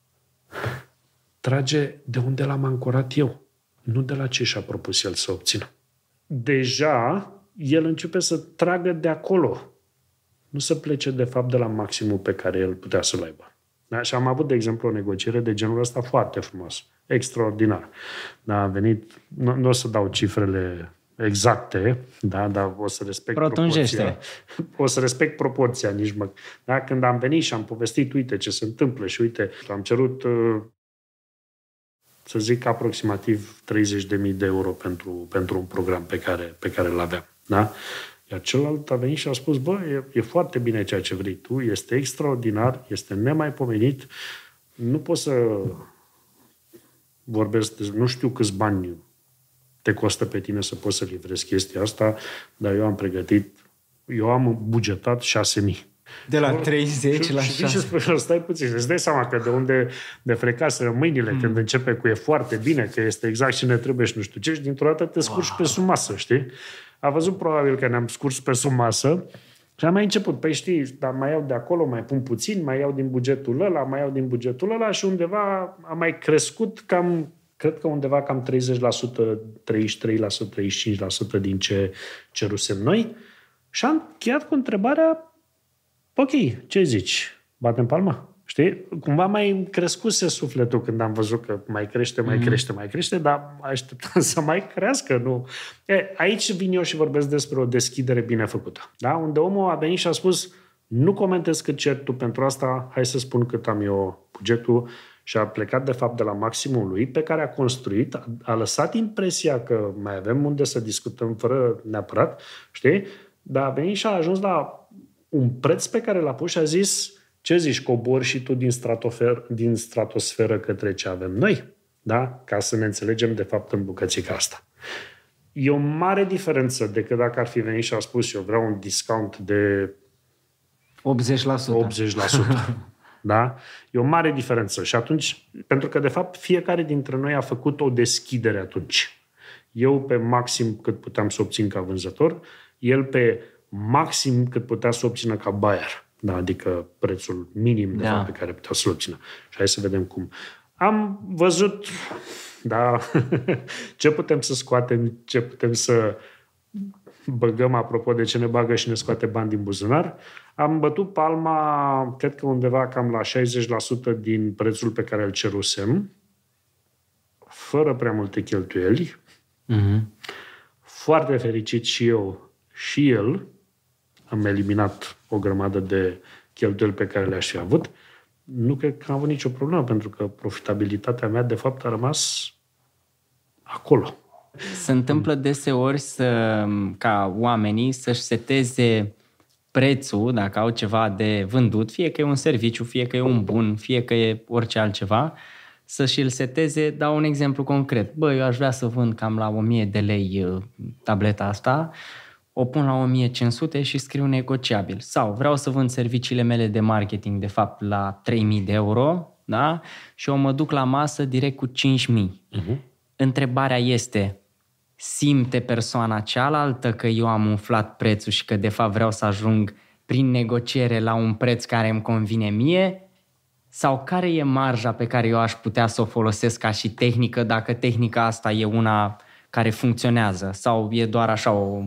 Trage de unde l-am ancorat eu, nu de la ce și-a propus el să obțină. Deja el începe să tragă de acolo, nu să plece, de fapt, de la maximul pe care el putea să-l aibă. Da? Și am avut, de exemplu, o negociere de genul ăsta foarte frumos, extraordinar. Da, a venit, nu, nu o să dau cifrele exacte, da, dar o să respect proporția. O să respect proporția, nici mă... Da? Când am venit și am povestit, uite ce se întâmplă și uite, am cerut, să zic, aproximativ treizeci de mii de euro pentru, pentru un program pe care, pe care îl aveam. Da? Iar celălalt a venit și a spus, bă, e, e foarte bine ceea ce vrei tu, este extraordinar, este nemaipomenit, nu pot să vorbesc, de, nu știu câți bani te costă pe tine să poți să livrezi chestia asta, dar eu am pregătit, eu am bugetat șase mii. De la treizeci și, la și șase. Și spune, stai puțin, îți dai seama că de unde de frecaseră mâinile mm. când începe cu e foarte bine, că este exact ce ne trebuie și nu știu ce, și dintr-o dată te scurci wow. pe sub masă, știi? A văzut probabil că ne-am scurs pe sub masă și am mai început. Păi știi, dar mai iau de acolo, mai pun puțin, mai iau din bugetul ăla, mai iau din bugetul ăla și undeva a mai crescut cam, cred că undeva cam treizeci la sută, treizeci și trei la sută, treizeci și cinci la sută din ce cerusem noi. Și am încheiat cu întrebarea, ok, ce zici? Batem palma? Știi? Cumva mai crescuse sufletul când am văzut că mai crește, mai mm. crește, mai crește, dar așteptam să mai crească, nu? E, aici vin eu și vorbesc despre o deschidere bine făcută. Da? Unde omul a venit și a spus, nu comentez cât cer tu pentru asta, hai să spun cât am eu bugetul, și a plecat de fapt de la maximul lui pe care a construit, a, a lăsat impresia că mai avem unde să discutăm fără neapărat, știi? Dar a venit și a ajuns la un preț pe care l-a pus și a zis, ce zici, cobori și tu din, stratofer, din stratosferă către ce avem noi? Da? Ca să ne înțelegem de fapt în bucățica asta. E o mare diferență decât dacă ar fi venit și a spus, eu vreau un discount de optzeci la sută. optzeci la sută. Da? E o mare diferență. Și atunci, pentru că de fapt fiecare dintre noi a făcut o deschidere atunci. Eu pe maxim cât puteam să obțin ca vânzător, el pe maxim cât putea să obțină ca buyer. Da, adică prețul minim de da. fapt pe care puteau să-l obțină. Și hai să vedem cum. Am văzut da, ce putem să scoatem, ce putem să băgăm apropo de ce ne bagă și ne scoate bani din buzunar. Am bătut palma, cred că undeva cam la șaizeci la sută din prețul pe care îl cerusem, fără prea multe cheltuieli. Mm-hmm. Foarte fericit și eu și el. Am eliminat o grămadă de cheltuieli pe care le-aș fi avut. Nu cred că am avut nicio problemă, pentru că profitabilitatea mea, de fapt, a rămas acolo. Se întâmplă deseori să, ca oamenii să-și seteze prețul, dacă au ceva de vândut, fie că e un serviciu, fie că e un bun, fie că e orice altceva, să-și îl seteze. Dau un exemplu concret. Bă, eu aș vrea să vând cam la o mie de lei tableta asta, o pun la o mie cinci sute și scriu negociabil. Sau vreau să vând serviciile mele de marketing, de fapt, la trei mii de euro, da? Și eu mă duc la masă direct cu cinci mii. Uh-huh. Întrebarea este, simte persoana cealaltă că eu am umflat prețul și că de fapt vreau să ajung prin negociere la un preț care îmi convine mie? Sau care e marja pe care eu aș putea să o folosesc ca și tehnică, dacă tehnica asta e una care funcționează? Sau e doar așa o,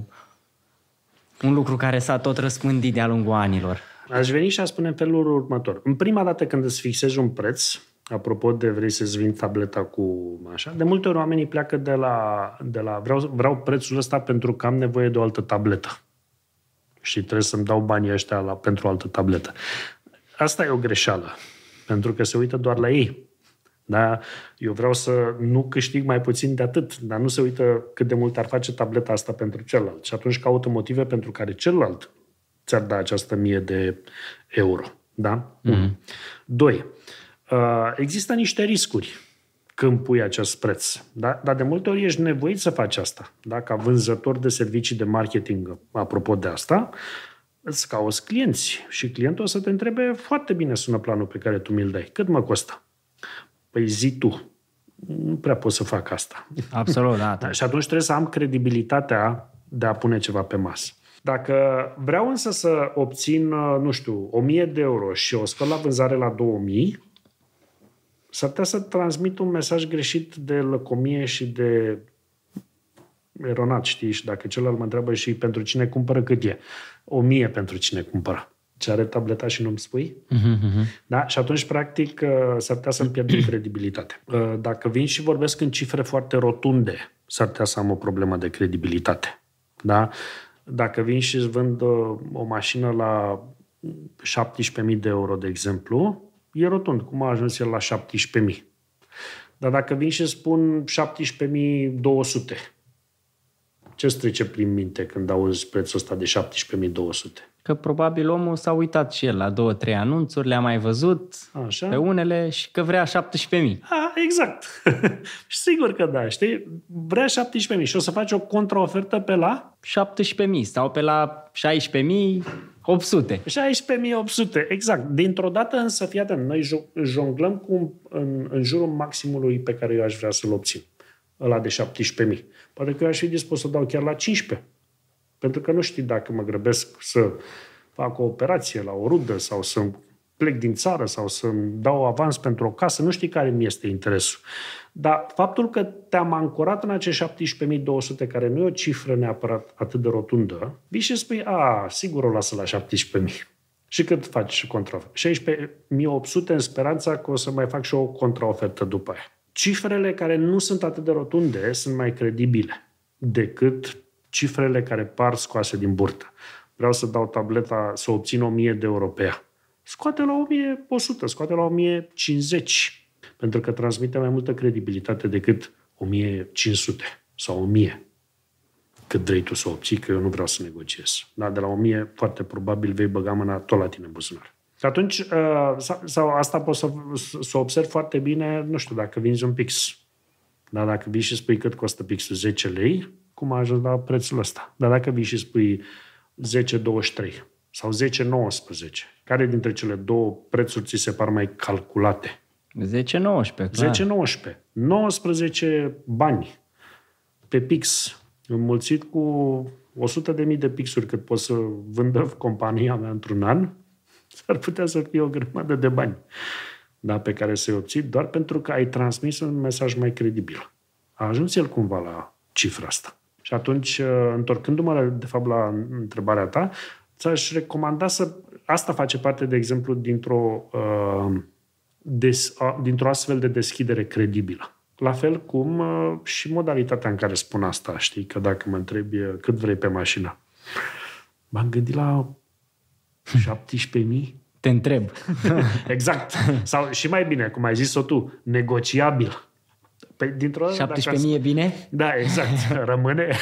un lucru care s-a tot răspândit de-a lungul anilor? Aș veni și a spune în felul următor. În prima dată când îți fixezi un preț, apropo de vrei să-ți vinzi tableta cu așa, de multe ori oamenii pleacă de la, de la vreau, vreau prețul ăsta pentru că am nevoie de o altă tabletă. Și trebuie să-mi dau banii ăștia la, pentru o altă tabletă. Asta e o greșeală. Pentru că se uită doar la ei. Da? Eu vreau să nu câștig mai puțin de atât, dar nu se uită cât de mult ar face tableta asta pentru celălalt. Și atunci caută motive pentru care celălalt ți-ar da această mie de euro. Da? Mm-hmm. Doi. Există niște riscuri când pui acest preț. Da? Dar de multe ori ești nevoit să faci asta. Da? Ca vânzător de servicii de marketing, apropo de asta, îți cauți clienți și clientul o să te întrebe foarte bine, sună planul pe care tu mi-l dai. Cât mă costă? Păi zi tu. Nu prea pot să fac asta. Absolut, da. Da, și atunci trebuie să am credibilitatea de a pune ceva pe masă. Dacă vreau însă să obțin, nu știu, o mie de euro și o scot la vânzare la două mii, s-ar putea să transmit un mesaj greșit de lăcomie și de eronat, știi? Și dacă celălalt mă întreabă și pentru cine cumpără, cât e? O mie pentru cine cumpără. Ce are tableta și nu-mi spui? Uh-huh. Da? Și atunci, practic, s-ar putea să-mi pierd credibilitate. Dacă vin și vorbesc în cifre foarte rotunde, s-ar putea să am o problemă de credibilitate. Da? Dacă vin și îți vând o mașină la șaptesprezece mii de euro, de exemplu, e rotund. Cum a ajuns el la șaptesprezece mii? Dar dacă vin și spun șaptesprezece mii două sute, ce-ți trece prin minte când auzi prețul ăsta de șaptesprezece mii două sute? Că probabil omul s-a uitat și el la două, trei anunțuri, le-a mai văzut Așa. pe unele și că vrea șaptesprezece mii. A, exact. Și sigur că da, știi? Vrea șaptesprezece mii și o să faci o contraofertă pe la? șaptesprezece mii sau pe la șaisprezece mii opt sute. șaisprezece mii opt sute, exact. Dintr-o dată însă, fii atent, noi jonglăm cu, în, în jurul maximului pe care eu aș vrea să-l obțin. Ăla de șaptesprezece mii. Poate că eu aș fi dispus să dau chiar la cincisprezece. Pentru că nu știi dacă mă grăbesc să fac o operație la o rudă sau să plec din țară sau să-mi dau avans pentru o casă, nu știi care mi este interesul. Dar faptul că te-am ancorat în acești șaptesprezece mii două sute, care nu e o cifră neapărat atât de rotundă, vii și spui, a, sigur o lasă la șaptesprezece mii. Și cât faci contraofertă? șaisprezece mii opt sute în speranța că o să mai fac și o contraofertă după aia. Cifrele care nu sunt atât de rotunde sunt mai credibile decât cifrele care par scoase din burtă. Vreau să dau tableta, să obțin o mie de euro pe ea. Scoate la o mie o sută, scoate la o mie cincizeci, pentru că transmite mai multă credibilitate decât o mie cinci sute sau o mie. Cât vrei tu să obții, că eu nu vreau să negociez. Dar de la o mie, foarte probabil, vei băga mâna tot la tine în buzunar. Și atunci, sau asta poți să, să observi foarte bine, nu știu, dacă vinzi un pix. Dar dacă vii și spui cât costă pixul zece lei, cum a ajuns la prețul ăsta? Dar dacă vii și spui zece douăzeci și trei sau zece nouăsprezece, care dintre cele două prețuri ți se par mai calculate? zece nouăsprezece, clar. zece nouăsprezece. nouăsprezece bani pe pix, înmulțit cu o sută de mii de pixuri cât pot să vândă compania mea într-un an, S-ar putea să fie o grămadă de bani, da, pe care să-i obții doar pentru că ai transmis un mesaj mai credibil. A ajuns el cumva la cifra asta. Și atunci, întorcându-mă, de fapt, la întrebarea ta, ți-aș recomanda să... Asta face parte, de exemplu, dintr-o, uh, des, uh, dintr-o astfel de deschidere credibilă. La fel cum uh, și modalitatea în care spun asta, știi, că dacă mă întrebi cât vrei pe mașină, m-am gândit la șaptesprezece mii. Te întreb. Exact. Sau și mai bine, cum ai zis-o tu, negociabil. Păi, dintr-o dată, șaptesprezece mii e bine? Da, exact. Rămâne.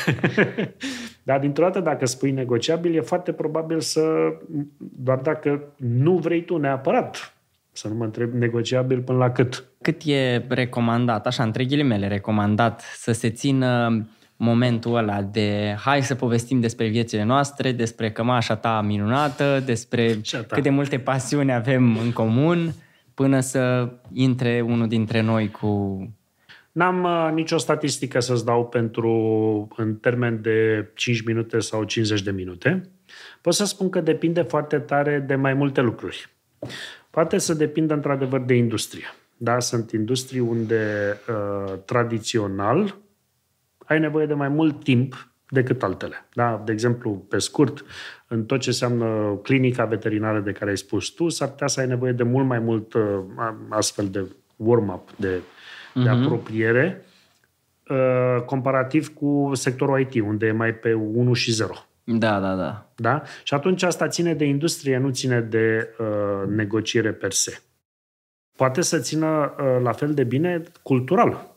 Dar dintr-o dată, dacă spui negociabil, e foarte probabil să, doar dacă nu vrei tu neapărat, să nu mă întreb negociabil până la cât. Cât e recomandat, așa, între ghilimele, recomandat să se țină momentul ăla de hai să povestim despre viețile noastre, despre cămașa ta minunată, despre cât de multe pasiuni avem în comun, până să intre unul dintre noi cu... N-am uh, nicio statistică să-ți dau pentru în termen de cinci minute sau cincizeci de minute. Pot să spun că depinde foarte tare de mai multe lucruri. Poate să depindă într-adevăr de industrie. Da? Sunt industrii unde uh, tradițional ai nevoie de mai mult timp decât altele. Da? De exemplu, pe scurt, în tot ce înseamnă clinica veterinară de care ai spus tu, s-ar putea să ai nevoie de mult mai mult uh, astfel de warm-up, de de apropiere, uh, comparativ cu sectorul I T, unde e mai pe unu și zero. Da, da, da. Da? Și atunci asta ține de industrie, nu ține de uh, negociere per se. Poate să țină uh, la fel de bine cultural.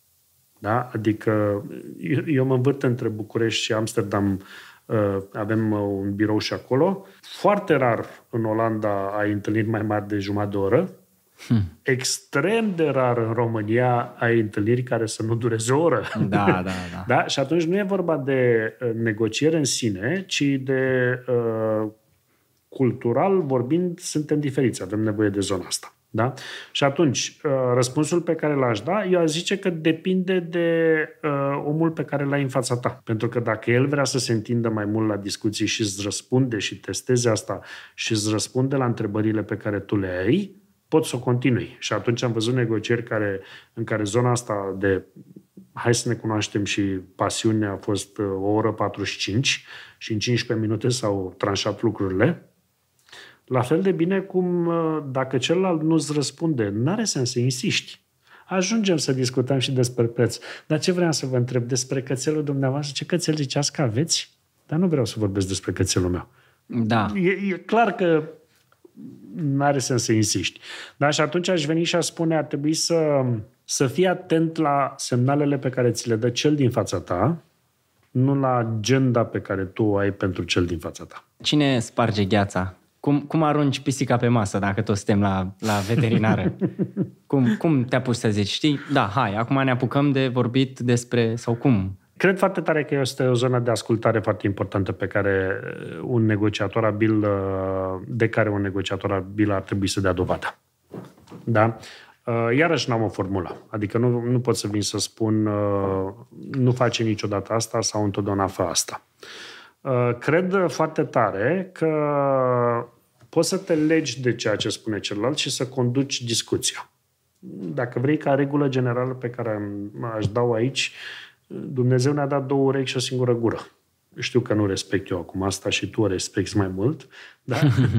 Da? Adică eu, eu mă învârt între București și Amsterdam, uh, avem uh, un birou și acolo. Foarte rar în Olanda ai întâlniri mai mari de jumătate de oră. Hmm. Extrem de rar în România ai întâlniri care să nu dureze o oră. Da, da, da. Da? Și atunci nu e vorba de uh, negociere în sine, ci de uh, cultural vorbind, suntem diferiți, avem nevoie de zona asta. Da? Și atunci, uh, răspunsul pe care l-aș da, eu aș zice că depinde de uh, omul pe care l-ai în fața ta. Pentru că dacă el vrea să se întindă mai mult la discuții și îți răspunde și testeze asta și îți răspunde la întrebările pe care tu le ai, poți să o continui. Și atunci am văzut negocieri care, în care zona asta de hai să ne cunoaștem și pasiune a fost o oră patruzeci și cinci și în cincisprezece minute s-au tranșat lucrurile. La fel de bine cum dacă celălalt nu-ți răspunde, n-are sens să insiști. Ajungem să discutăm și despre preț. Dar ce vreau să vă întreb despre cățelul dumneavoastră? Ce cățel ziceați că aveți? Dar nu vreau să vorbesc despre cățelul meu. Da. E, e clar că n-are sens să insiști. Da? Și atunci aș veni și aș spune, ar trebui să, să fii atent la semnalele pe care ți le dă cel din fața ta, nu la agenda pe care tu o ai pentru cel din fața ta. Cine sparge gheața? Cum, cum arunci pisica pe masă dacă tot suntem la, la veterinară? cum, cum te apuci să zici? Știi? Da, hai, acum ne apucăm de vorbit despre... sau cum? Cred foarte tare că este o zonă de ascultare foarte importantă pe care un negociator abil, de care un negociator abil ar trebui să dea dovadă. Da? Iarăși n-am o formulă. Adică nu, nu pot să vin să spun nu face niciodată asta sau întotdeauna fă asta. Cred foarte tare că poți să te legi de ceea ce spune celălalt și să conduci discuția. Dacă vrei, ca regulă generală pe care aș dau aici, Dumnezeu ne-a dat două urechi și o singură gură. Știu că nu respect eu acum asta și tu o respecti mai mult, da?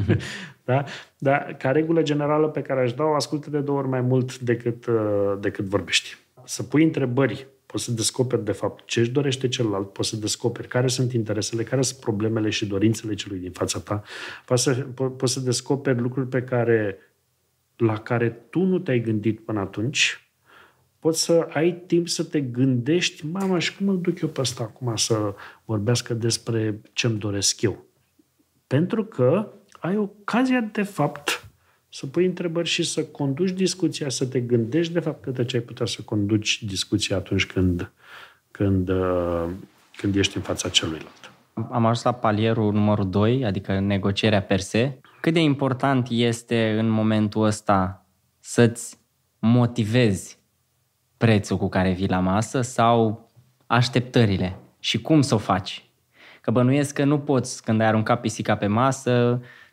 Da? Dar ca regulă generală pe care aș dau, ascultă de două ori mai mult decât, decât vorbești. Să pui întrebări, poți să descoperi de fapt ce își dorește celălalt, poți să descoperi care sunt interesele, care sunt problemele și dorințele celui din fața ta, poți să, po- poți să descoperi lucruri pe care, la care tu nu te-ai gândit până atunci. Poți să ai timp să te gândești, mama, și cum îl duc eu pe ăsta acum să vorbească despre ce-mi doresc eu? Pentru că ai ocazia, de fapt, să pui întrebări și să conduci discuția, să te gândești, de fapt, câte ce ai putea să conduci discuția atunci când, când, când ești în fața celuilalt. Am ajuns la palierul numărul doi, adică negocierea per se. Cât de important este în momentul ăsta să-ți motivezi prețul cu care vii la masă sau așteptările și cum să o faci? Că bănuiesc că nu poți, când ai aruncat pisica pe masă,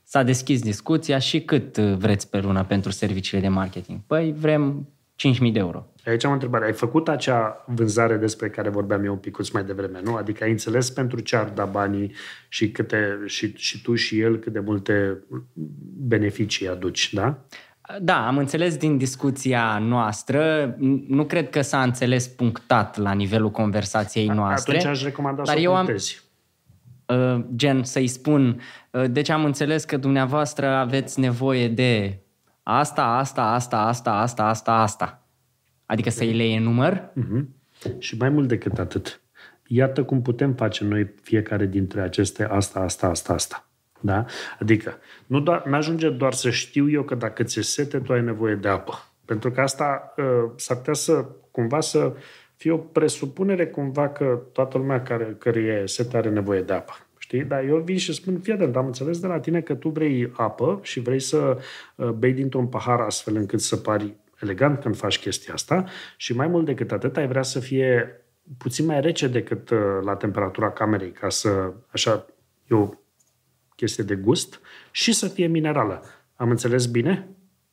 S-a deschis discuția și cât vreți pe lună pentru serviciile de marketing? Păi vrem cinci mii de euro. Aici am o întrebare. Ai făcut acea vânzare despre care vorbeam eu un picuț mai devreme, nu? Adică ai înțeles pentru ce ar da banii și, câte, și, și tu și el cât de multe beneficii aduci, da? Da, am înțeles din discuția noastră. Nu cred că s-a înțeles punctat la nivelul conversației noastre. Atunci aș recomanda să o punctezi. Am, gen, să-i spun, deci am înțeles că dumneavoastră aveți nevoie de asta, asta, asta, asta, asta, asta, asta. Adică să-i le enumăr? Uh-huh. Și mai mult decât atât. Iată cum putem face noi fiecare dintre aceste asta, asta, asta, asta. Da? Adică nu doar, n-ajunge doar să știu eu că dacă ți-e sete, tu ai nevoie de apă. Pentru că asta uh, s-ar putea să cumva să fie o presupunere cumva că toată lumea care, căreia e sete are nevoie de apă. Știi? Dar eu vin și spun, fii atent, am înțeles de la tine că tu vrei apă și vrei să uh, bei dintr-un pahar astfel încât să pari elegant când faci chestia asta și mai mult decât atât ai vrea să fie puțin mai rece decât uh, la temperatura camerei, ca să, așa, e o chestie de gust și să fie minerală. Am înțeles bine?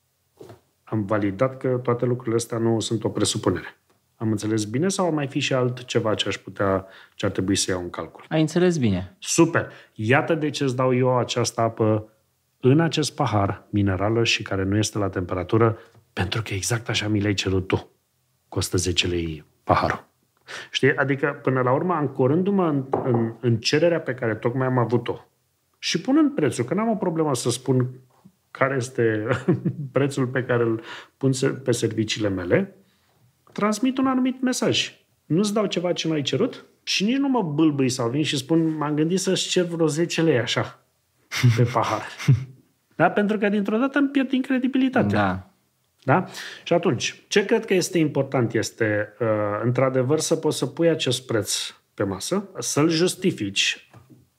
Am validat că toate lucrurile astea nu sunt o presupunere. Am înțeles bine sau mai fi și altceva ce aș putea, ce ar trebui să iau în calcul? Ai înțeles bine. Super! Iată de ce îți dau eu această apă în acest pahar, minerală și care nu este la temperatură, pentru că exact așa mi l-ai cerut tu. Costă zece lei paharul. Știi? Adică, până la urmă, ancorându-mă în, în, în cererea pe care tocmai am avut-o și punând prețul, că n-am o problemă să spun care este prețul pe care îl pun pe serviciile mele, transmit un anumit mesaj. Nu-ți dau ceva ce n-ai cerut și nici nu mă bâlbâi sau vin și spun, m-am gândit să-ți cer vreo zece lei așa pe pahar. Da? Pentru că dintr-o dată îmi pierd incredibilitatea. Da. Da? Și atunci, ce cred că este important este, uh, într-adevăr, să poți să pui acest preț pe masă, să-l justifici,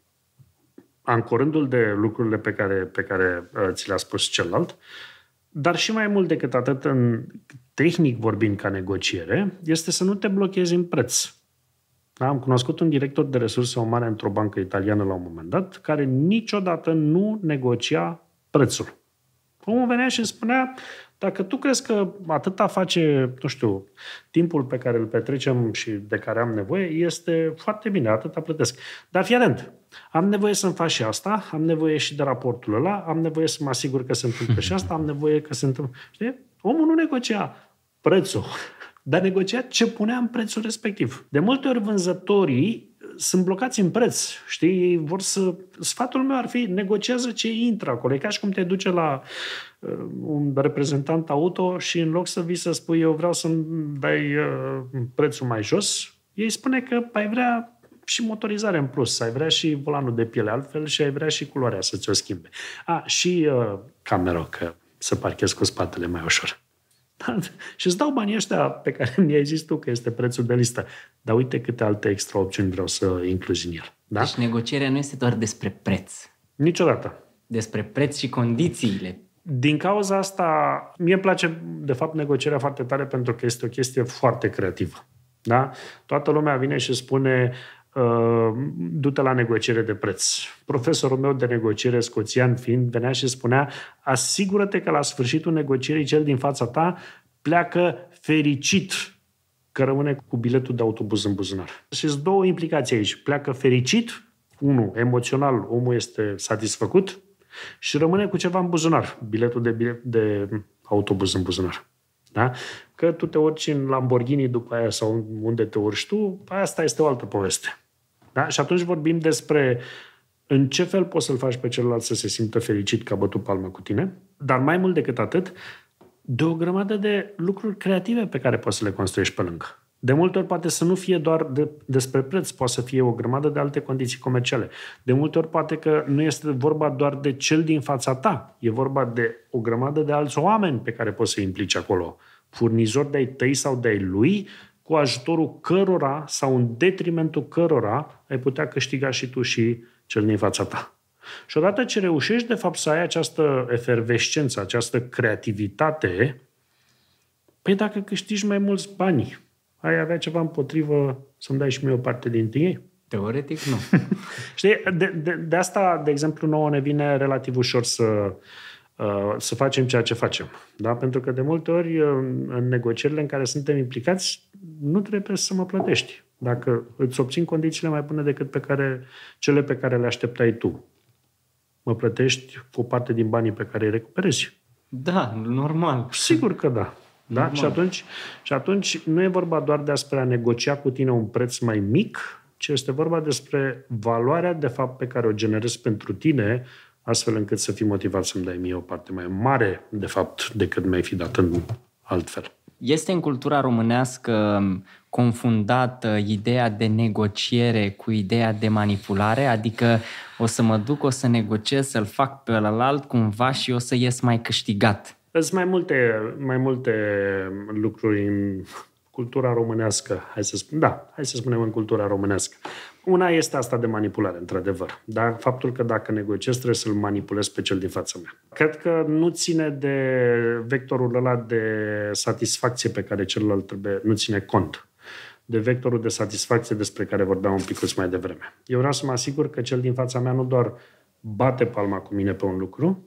ancorându-l de lucrurile pe care, pe care uh, ți le-a spus celălalt, dar și mai mult decât atât, în, tehnic vorbind ca negociere, este să nu te blochezi în preț. Da? Am cunoscut un director de resurse umane într-o bancă italiană la un moment dat, care niciodată nu negocia prețul. Omul venea și spunea, dacă tu crezi că atâta face, nu știu, timpul pe care îl petrecem și de care am nevoie, este foarte bine, atâta plătesc. Dar fii atent, am nevoie să-mi faci și asta, am nevoie și de raportul ăla, am nevoie să mă asigur că se întâmplă și asta, am nevoie că se întâmplă... Știi? Omul nu negocia prețul, dar negocia ce punea în prețul respectiv. De multe ori vânzătorii sunt blocați în preț, știi? Ei vor să... Sfatul meu ar fi, negociază ce intră acolo. E ca și cum te duce la uh, un reprezentant auto și în loc să vii să spui eu vreau să-mi dai uh, prețul mai jos, ei spune că ai vrea și motorizare în plus, ai vrea și volanul de piele altfel și ai vrea și culoarea să ți-o schimbe. A, și uh, camera, că să parchezi cu spatele mai ușor. Și îți dau banii ăștia pe care mi-ai zis tu că este prețul de listă. Dar uite câte alte extra opțiuni vreau să incluzi în el. Da? Deci negocierea nu este doar despre preț. Niciodată. Despre preț și condițiile. Din cauza asta, mie îmi place, de fapt, negocierea foarte tare pentru că este o chestie foarte creativă. Da? Toată lumea vine și spune uh, du-te la negociere de preț. Profesorul meu de negociere, scoțian fiind, venea și spunea asigură-te că la sfârșitul negocierii cel din fața ta pleacă fericit că rămâne cu biletul de autobuz în buzunar. Și sunt două implicații aici. Pleacă fericit, unu, emoțional, omul este satisfăcut și rămâne cu ceva în buzunar, biletul de, bilet de autobuz în buzunar. Da? Că tu te urci în Lamborghini după aia sau unde te urci tu, asta este o altă poveste. Da? Și atunci vorbim despre în ce fel poți să-l faci pe celălalt să se simtă fericit că a bătut palmă cu tine, dar mai mult decât atât, de o grămadă de lucruri creative pe care poți să le construiești pe lângă. De multe ori poate să nu fie doar de, despre preț, poate să fie o grămadă de alte condiții comerciale. De multe ori poate că nu este vorba doar de cel din fața ta, e vorba de o grămadă de alți oameni pe care poți să-i implici acolo. Furnizori de-ai tăi sau de-ai lui, cu ajutorul cărora sau în detrimentul cărora ai putea câștiga și tu și cel din fața ta. Și odată ce reușești, de fapt, să ai această efervescență, această creativitate, păi dacă câștigi mai mulți bani, ai avea ceva împotrivă să-mi dai și mie o parte dintre ei? Teoretic, nu. Știi, de, de, de asta, de exemplu, nouă ne vine relativ ușor să, să facem ceea ce facem. Da? Pentru că de multe ori, în negocierile în care suntem implicați, nu trebuie să mă plătești. Dacă îți obțin condițiile mai bune decât pe care, cele pe care le așteptai tu, mă plătești cu o parte din banii pe care îi recuperezi. Da, normal. Sigur că da. Da? Și, atunci, și atunci nu e vorba doar despre a negocia cu tine un preț mai mic, ci este vorba despre valoarea, de fapt, pe care o generezi pentru tine, astfel încât să fii motivat să-mi dai mie o parte mai mare, de fapt, decât mi-ai fi dat în altfel. Este în cultura românească confundată ideea de negociere cu ideea de manipulare? Adică o să mă duc, o să negociez, să-l fac pe ălalt cumva și o să ies mai câștigat. Sunt mai multe, mai multe lucruri în cultura românească, hai să spun, da, hai să spunem în cultura românească. Una este asta de manipulare, într-adevăr. Da? Faptul că dacă negociezi, trebuie să-l manipulezi pe cel din fața mea. Cred că nu ține de vectorul ăla de satisfacție pe care celălalt trebuie, nu ține cont de vectorul de satisfacție despre care vorbeam un pic mai devreme. Eu vreau să mă asigur că cel din fața mea nu doar bate palma cu mine pe un lucru,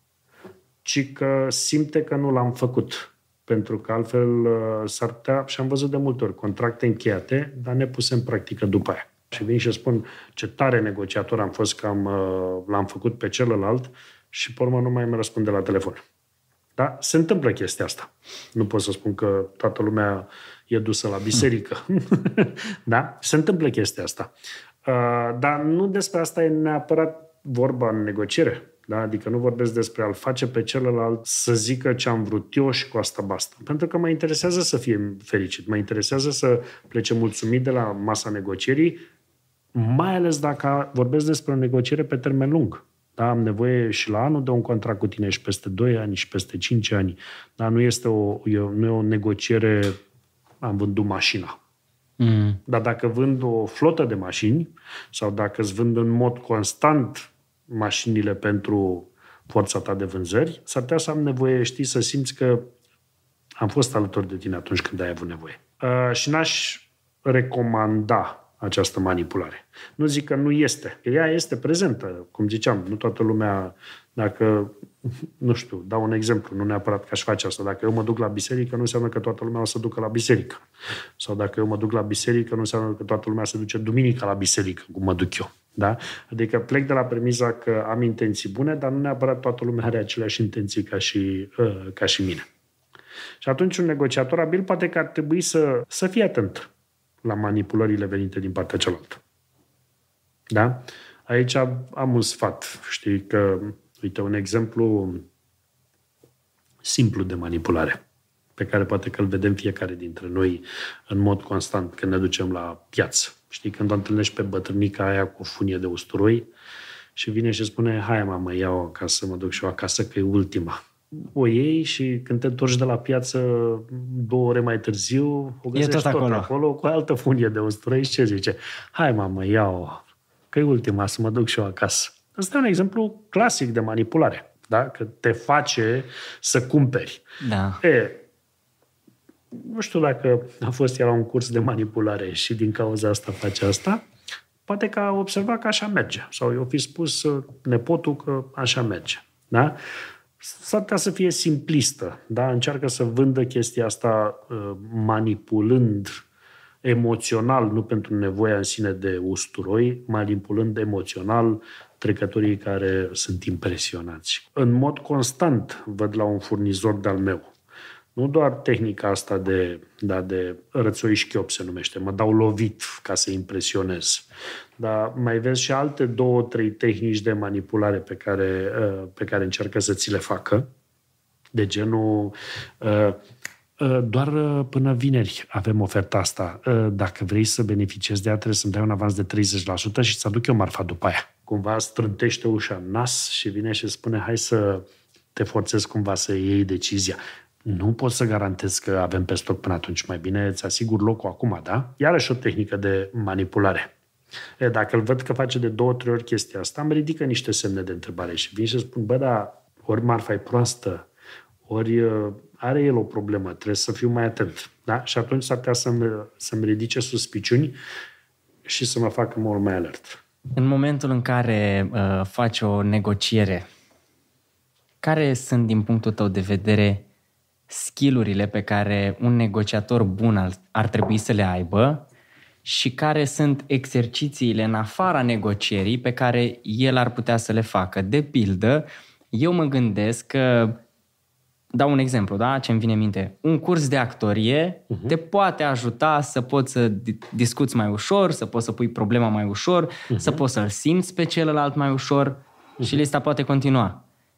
ci că simte că nu l-am făcut. Pentru că altfel s-ar putea, și am văzut de multe ori, contracte încheiate, dar nepuse în practică după aia. Și vin și spun ce tare negociator am fost că am, l-am făcut pe celălalt și pe urmă nu mai îmi răspunde la telefon. Da? Se întâmplă chestia asta. Nu pot să spun că toată lumea e dusă la biserică. Da? Se întâmplă chestia asta. Dar nu despre asta e neapărat vorba în negociere. Da? Adică nu vorbesc despre a-l face pe celălalt să zică ce am vrut eu și cu asta basta. Pentru că mă interesează să fie fericit, mă interesează să plece mulțumit de la masa negocierii, mai ales dacă vorbesc despre o negociere pe termen lung. Da? Am nevoie și la anul de un contract cu tine și peste doi ani și peste cinci ani. Da? Nu este o, nu e o negociere, am vândut mașina. Mm. Dar dacă vând o flotă de mașini sau dacă îți vând în mod constant mașinile pentru forța ta de vânzări, s-ar putea să am nevoie, știi, să simți că am fost alături de tine atunci când ai avut nevoie. Uh, și n-aș recomanda această manipulare. Nu zic că nu este. Ea este prezentă, cum ziceam. Nu toată lumea, dacă, nu știu, dau un exemplu, nu neapărat că aș face asta. Dacă eu mă duc la biserică, nu înseamnă că toată lumea o să ducă la biserică. Sau dacă eu mă duc la biserică, nu înseamnă că toată lumea se duce duminica la biserică, cum mă duc eu. Da? Adică plec de la premiza că am intenții bune, dar nu neapărat toată lumea are aceleași intenții ca și, uh, ca și mine. Și atunci un negociator abil poate că ar trebui să, să fie atent la manipulările venite din partea cealaltă. Da? Aici am un sfat. Știi că, uite, un exemplu simplu de manipulare, pe care poate că îl vedem fiecare dintre noi în mod constant când ne ducem la piață. Știi, când o întâlnești pe bătrânica aia cu o funie de usturoi și vine și spune, hai mamă, iau acasă, mă duc și eu acasă că e ultima. O iei și când te întorci de la piață două ore mai târziu, o găsești tot, tot acolo. acolo cu altă funie de usturoi și ce zice? Hai mamă, iau că e ultima, să mă duc și eu acasă. Asta e un exemplu clasic de manipulare, da? Că te face să cumperi. Da. E, nu știu dacă a fost el la un curs de manipulare și din cauza asta face asta, poate că a observat că așa merge. Sau i-a fi spus nepotul că așa merge. Da? S-ar putea să fie simplistă. Da? Încearcă să vândă chestia asta manipulând emoțional, nu pentru nevoia în sine de usturoi, manipulând emoțional trecătorii care sunt impresionați. În mod constant văd la un furnizor de-al meu. Nu doar tehnica asta de, da, de rățoi șchiop se numește, mă dau lovit ca să impresionez. Dar mai vezi și alte două, trei tehnici de manipulare pe care, pe care încearcă să ți le facă. De genul, doar până vineri avem oferta asta. Dacă vrei să beneficiezi de ea, trebuie să-mi dai un avans de treizeci la sută și să aduc eu marfa după aia. Cumva strântește ușa în nas și vine și spune, hai să te forțezi cumva să iei decizia. Nu pot să garantez că avem pe stoc până atunci. Mai bine îți asigur locul acum, da? Iarăși o tehnică de manipulare. E, dacă îl văd că face de două, trei ori chestia asta, îmi ridică niște semne de întrebare și vin și spun, bă, da, ori marfa e proastă, ori are el o problemă, trebuie să fiu mai atent. Da? Și atunci s-ar putea să-mi, să-mi ridice suspiciuni și să mă facă mult mai alert. În momentul în care uh, faci o negociere, care sunt, din punctul tău de vedere, skill-urile pe care un negociator bun ar, ar trebui să le aibă și care sunt exercițiile în afara negocierii pe care el ar putea să le facă? De pildă, eu mă gândesc că, dau un exemplu, da? Ce-mi vine în minte. Un curs de actorie uh-huh. te poate ajuta să poți să discuți mai ușor, să poți să pui problema mai ușor, uh-huh. să poți să-l simți pe celălalt mai ușor uh-huh. și lista poate continua.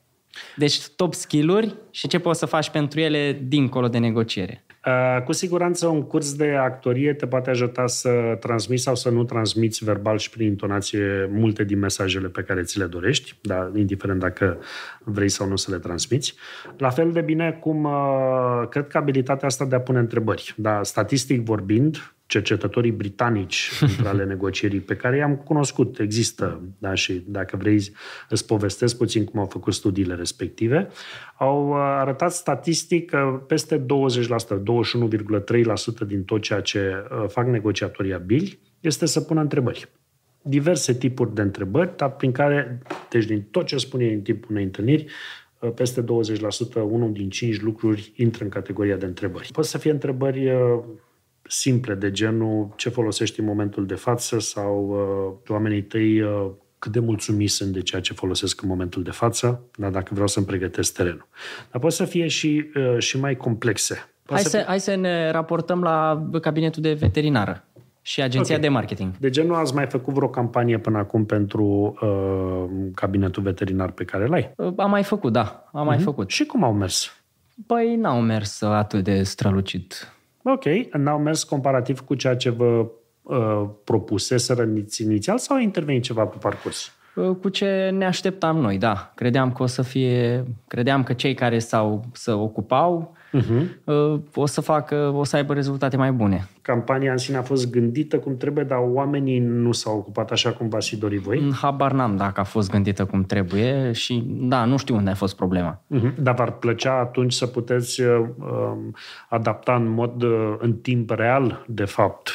Deci top skill-uri și ce poți să faci pentru ele dincolo de negociere. Uh, cu siguranță un curs de actorie te poate ajuta să transmiți sau să nu transmiți verbal și prin intonație multe din mesajele pe care ți le dorești, dar indiferent dacă vrei sau nu să le transmiți. La fel de bine cum uh, cred că abilitatea asta de a pune întrebări. Da, statistic vorbind, cercetătorii britanici între ale negocierii pe care i-am cunoscut, există, da, și dacă vrei îți povestesc puțin cum au făcut studiile respective, au arătat statistic că peste douăzeci la sută, douăzeci și unu virgulă trei la sută din tot ceea ce fac negociatorii abili este să pună întrebări. Diverse tipuri de întrebări, dar prin care, deci din tot ce spune în timpul unei întâlniri, peste douăzeci la sută, unul din cinci lucruri intră în categoria de întrebări. Pot să fie întrebări simple, de genul ce folosești în momentul de față sau uh, oamenii tăi uh, cât de mulțumiți sunt de ceea ce folosesc în momentul de față, dar dacă vreau să-mi pregătesc terenul. Dar pot să fie și, uh, și mai complexe. Hai să, să hai să ne raportăm la cabinetul de veterinară și agenția okay. de marketing. De genul ați mai făcut vreo campanie până acum pentru uh, cabinetul veterinar pe care l-ai? Uh, am mai făcut, da. Am uh-huh. mai făcut. Și cum au mers? Păi n-au mers atât de strălucit. Ok, n-au mers comparativ cu ceea ce vă uh, propuseseră inițial sau a intervenit ceva pe parcurs? Cu ce ne așteptam noi, da. Credeam că o să fie, credeam că cei care s-au să ocupau uh-huh. uh, o să facă, o să aibă rezultate mai bune. Campania în sine a fost gândită cum trebuie, dar oamenii nu s-au ocupat așa cum v-ați fi dorit voi? Habar n-am dacă a fost gândită cum trebuie și da, nu știu unde a fost problema. Uh-huh. Dar v-ar plăcea atunci să puteți uh, adapta în mod, uh, în timp real, de fapt,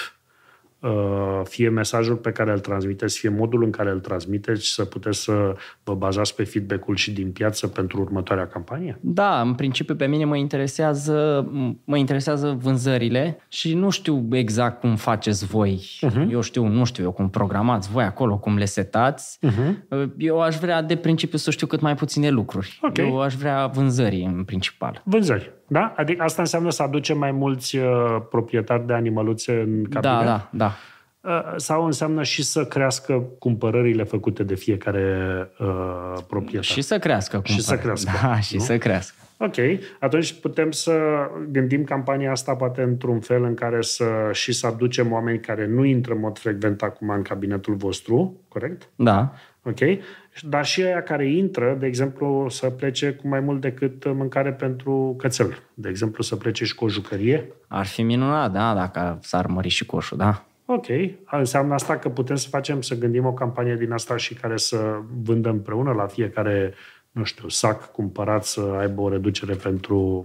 fie mesajul pe care îl transmiteți, fie modul în care îl transmiteți, să puteți să vă bazați pe feedback-ul și din piață pentru următoarea campanie? Da, în principiu pe mine mă interesează, mă interesează vânzările și nu știu exact cum faceți voi. Uh-huh. Eu știu, nu știu eu cum programați voi acolo, cum le setați. Uh-huh. Eu aș vrea de principiu să știu cât mai puține lucruri. Okay. Eu aș vrea vânzări în principal. Vânzări, da? Adică asta înseamnă să aducem mai mulți uh, proprietari de animăluțe în cabinet? Da, da, da. Sau înseamnă și să crească cumpărările făcute de fiecare uh, proprietar? Și să crească cumpărările. Și să crească. Da, și nu? să crească. Ok. Atunci putem să gândim campania asta poate într-un fel în care să și să aducem oameni care nu intră în mod frecvent acum în cabinetul vostru, corect? Da. Ok. Dar și aia care intră, de exemplu, să plece cu mai mult decât mâncare pentru cățel. De exemplu, să plece și cu o jucărie. Ar fi minunat, da, dacă s-ar mări și coșul, da. Ok. Înseamnă asta că putem să facem, să gândim o campanie din asta și care să vândă împreună la fiecare, nu știu, sac cumpărat să aibă o reducere pentru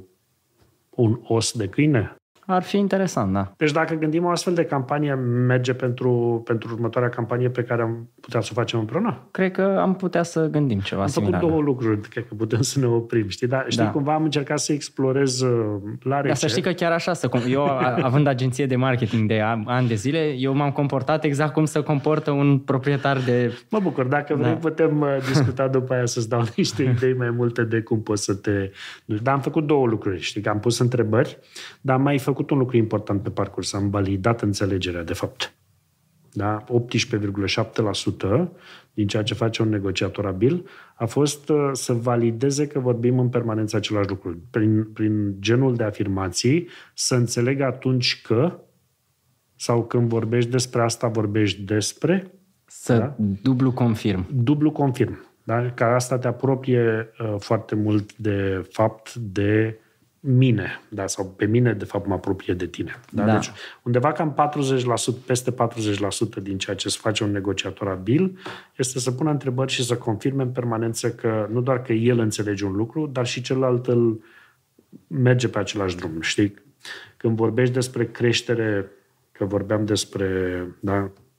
un os de câine? Ar fi interesant, da. Deci dacă gândim o astfel de campanie, merge pentru, pentru următoarea campanie pe care am putea să o facem împreună? Cred că am putea să gândim ceva am similar. Am făcut două lucruri, cred că putem să ne oprim, știi? Dar știi, da. Cumva am încercat să explorez la rece. Dar să știi că chiar așa, să, eu având agenție de marketing de ani de zile, eu m-am comportat exact cum se comportă un proprietar de... Mă bucur, dacă vrei da. putem discuta după aia să-ți dau niște idei mai multe de cum poți să te... Dar am făcut două lucruri, știi? Că am pus întrebări, dar am mai făcut un lucru important pe parcurs. Am validat înțelegerea, de fapt. Da? optsprezece virgulă șapte la sută din ceea ce face un negociator abil a fost uh, să valideze că vorbim în permanență același lucru. Prin, prin genul de afirmații, să înțeleg atunci că sau când vorbești despre asta, vorbești despre... Să da? dublu confirm. Dublu confirm. Da? Că asta te apropie uh, foarte mult de fapt de mine, da, sau pe mine, de fapt, mă apropie de tine. Da? Da. Deci, undeva cam patruzeci la sută, peste patruzeci la sută din ceea ce se face un negociator abil este să pună întrebări și să confirme în permanență că nu doar că el înțelege un lucru, dar și celălalt îl merge pe același drum. Știi? Când vorbești despre creștere, că vorbeam despre, da,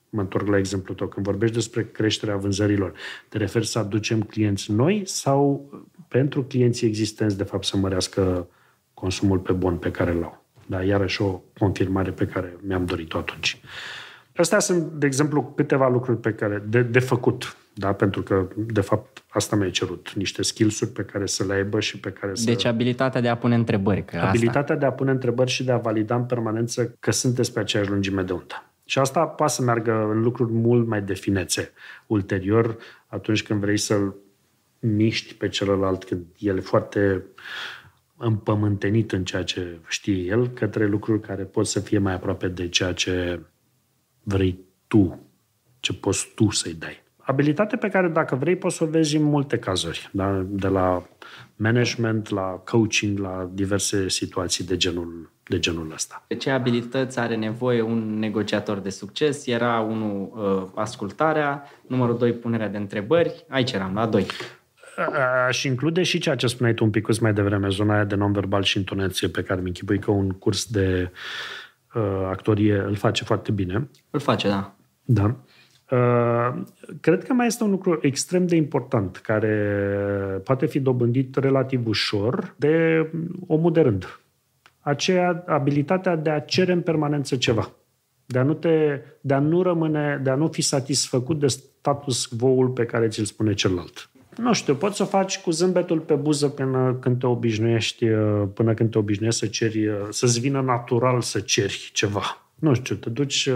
mă întorc la exemplul tău, când vorbești despre creșterea vânzărilor, te referi să aducem clienți noi sau pentru clienții existenți, de fapt, să mărească consumul pe bon pe care îl au? Da, iarăși o confirmare pe care mi-am dorit-o atunci. Astea sunt, de exemplu, câteva lucruri pe care de, de făcut, da? Pentru că, de fapt, asta mi-a cerut. Niște skills-uri pe care să le aibă și pe care să... Deci abilitatea de a pune întrebări. Că abilitatea asta... de a pune întrebări și de a valida în permanență că sunteți pe aceeași lungime de undă. Și asta poate să meargă în lucruri mult mai de finețe ulterior, atunci când vrei să-l miști pe celălalt, când el e foarte împământenit în ceea ce știe el, către lucruri care pot să fie mai aproape de ceea ce vrei tu, ce poți tu să-i dai. Abilitate pe care, dacă vrei, poți să o vezi în multe cazuri, da? De la management, la coaching, la diverse situații de genul, de genul ăsta. De ce abilități are nevoie un negociator de succes? Era unul uh, ascultarea, numărul doi punerea de întrebări, aici eram, la doi. Aș include și ceea ce spuneai tu un pic mai devreme, zona aia de non-verbal și intonație, pe care mi închipui că un curs de uh, actorie îl face foarte bine. Îl face, da. Da. Uh, cred că mai este un lucru extrem de important, care poate fi dobândit relativ ușor de omul de rând. Aceea abilitatea de a cere în permanență ceva. De a nu, te, de a nu rămâne, de a nu fi satisfăcut de status quo-ul pe care ți-l spune celălalt. Nu știu, poți să o faci cu zâmbetul pe buză până când te obișnuiești, până când te obișnuiești să ceri, să-ți vină natural să ceri ceva. Nu știu, te duci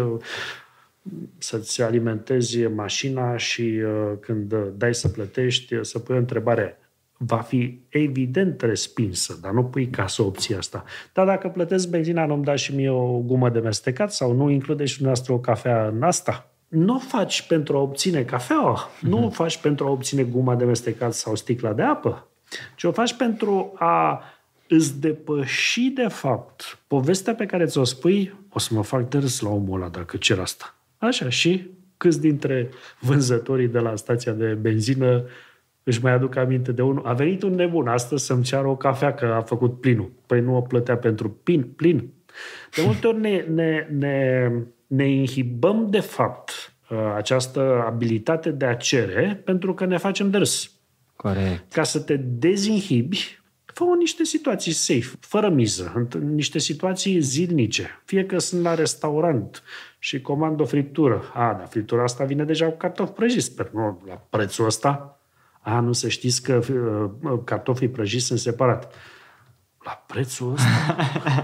să-ți alimentezi mașina și când dai să plătești, să pui o întrebare. Va fi evident respinsă, dar nu pui ca să obții asta. Dar dacă plătesc benzina, nu-mi dați și mie o gumă de mestecat sau nu include și dumneavoastră o cafea în asta? Nu o faci pentru a obține cafeaua, mm-hmm. nu o faci pentru a obține guma de mestecat sau sticla de apă, ci o faci pentru a îți depăși, de fapt, povestea pe care ți-o spui, o să mă fac de râs la omul ăla dacă cer asta. Așa, și câți dintre vânzătorii de la stația de benzină își mai aduc aminte de unul? A venit un nebun astăzi să-mi ceară o cafea că a făcut plinul. Păi nu o plătea pentru plin. plin. De multe ori ne, ne, ne, ne inhibăm, de fapt, această abilitate de a cere pentru că ne facem de râs. Corect. Ca să te dezinhibi, fă-o în niște situații safe, fără miză, în niște situații zilnice. Fie că sunt la restaurant și comand o friptură. A, dar friptura asta vine deja cu cartofi prăjiți, sper, nu la prețul ăsta. A, nu să știți că uh, cartofii prăjiți sunt separat. La prețul ăsta?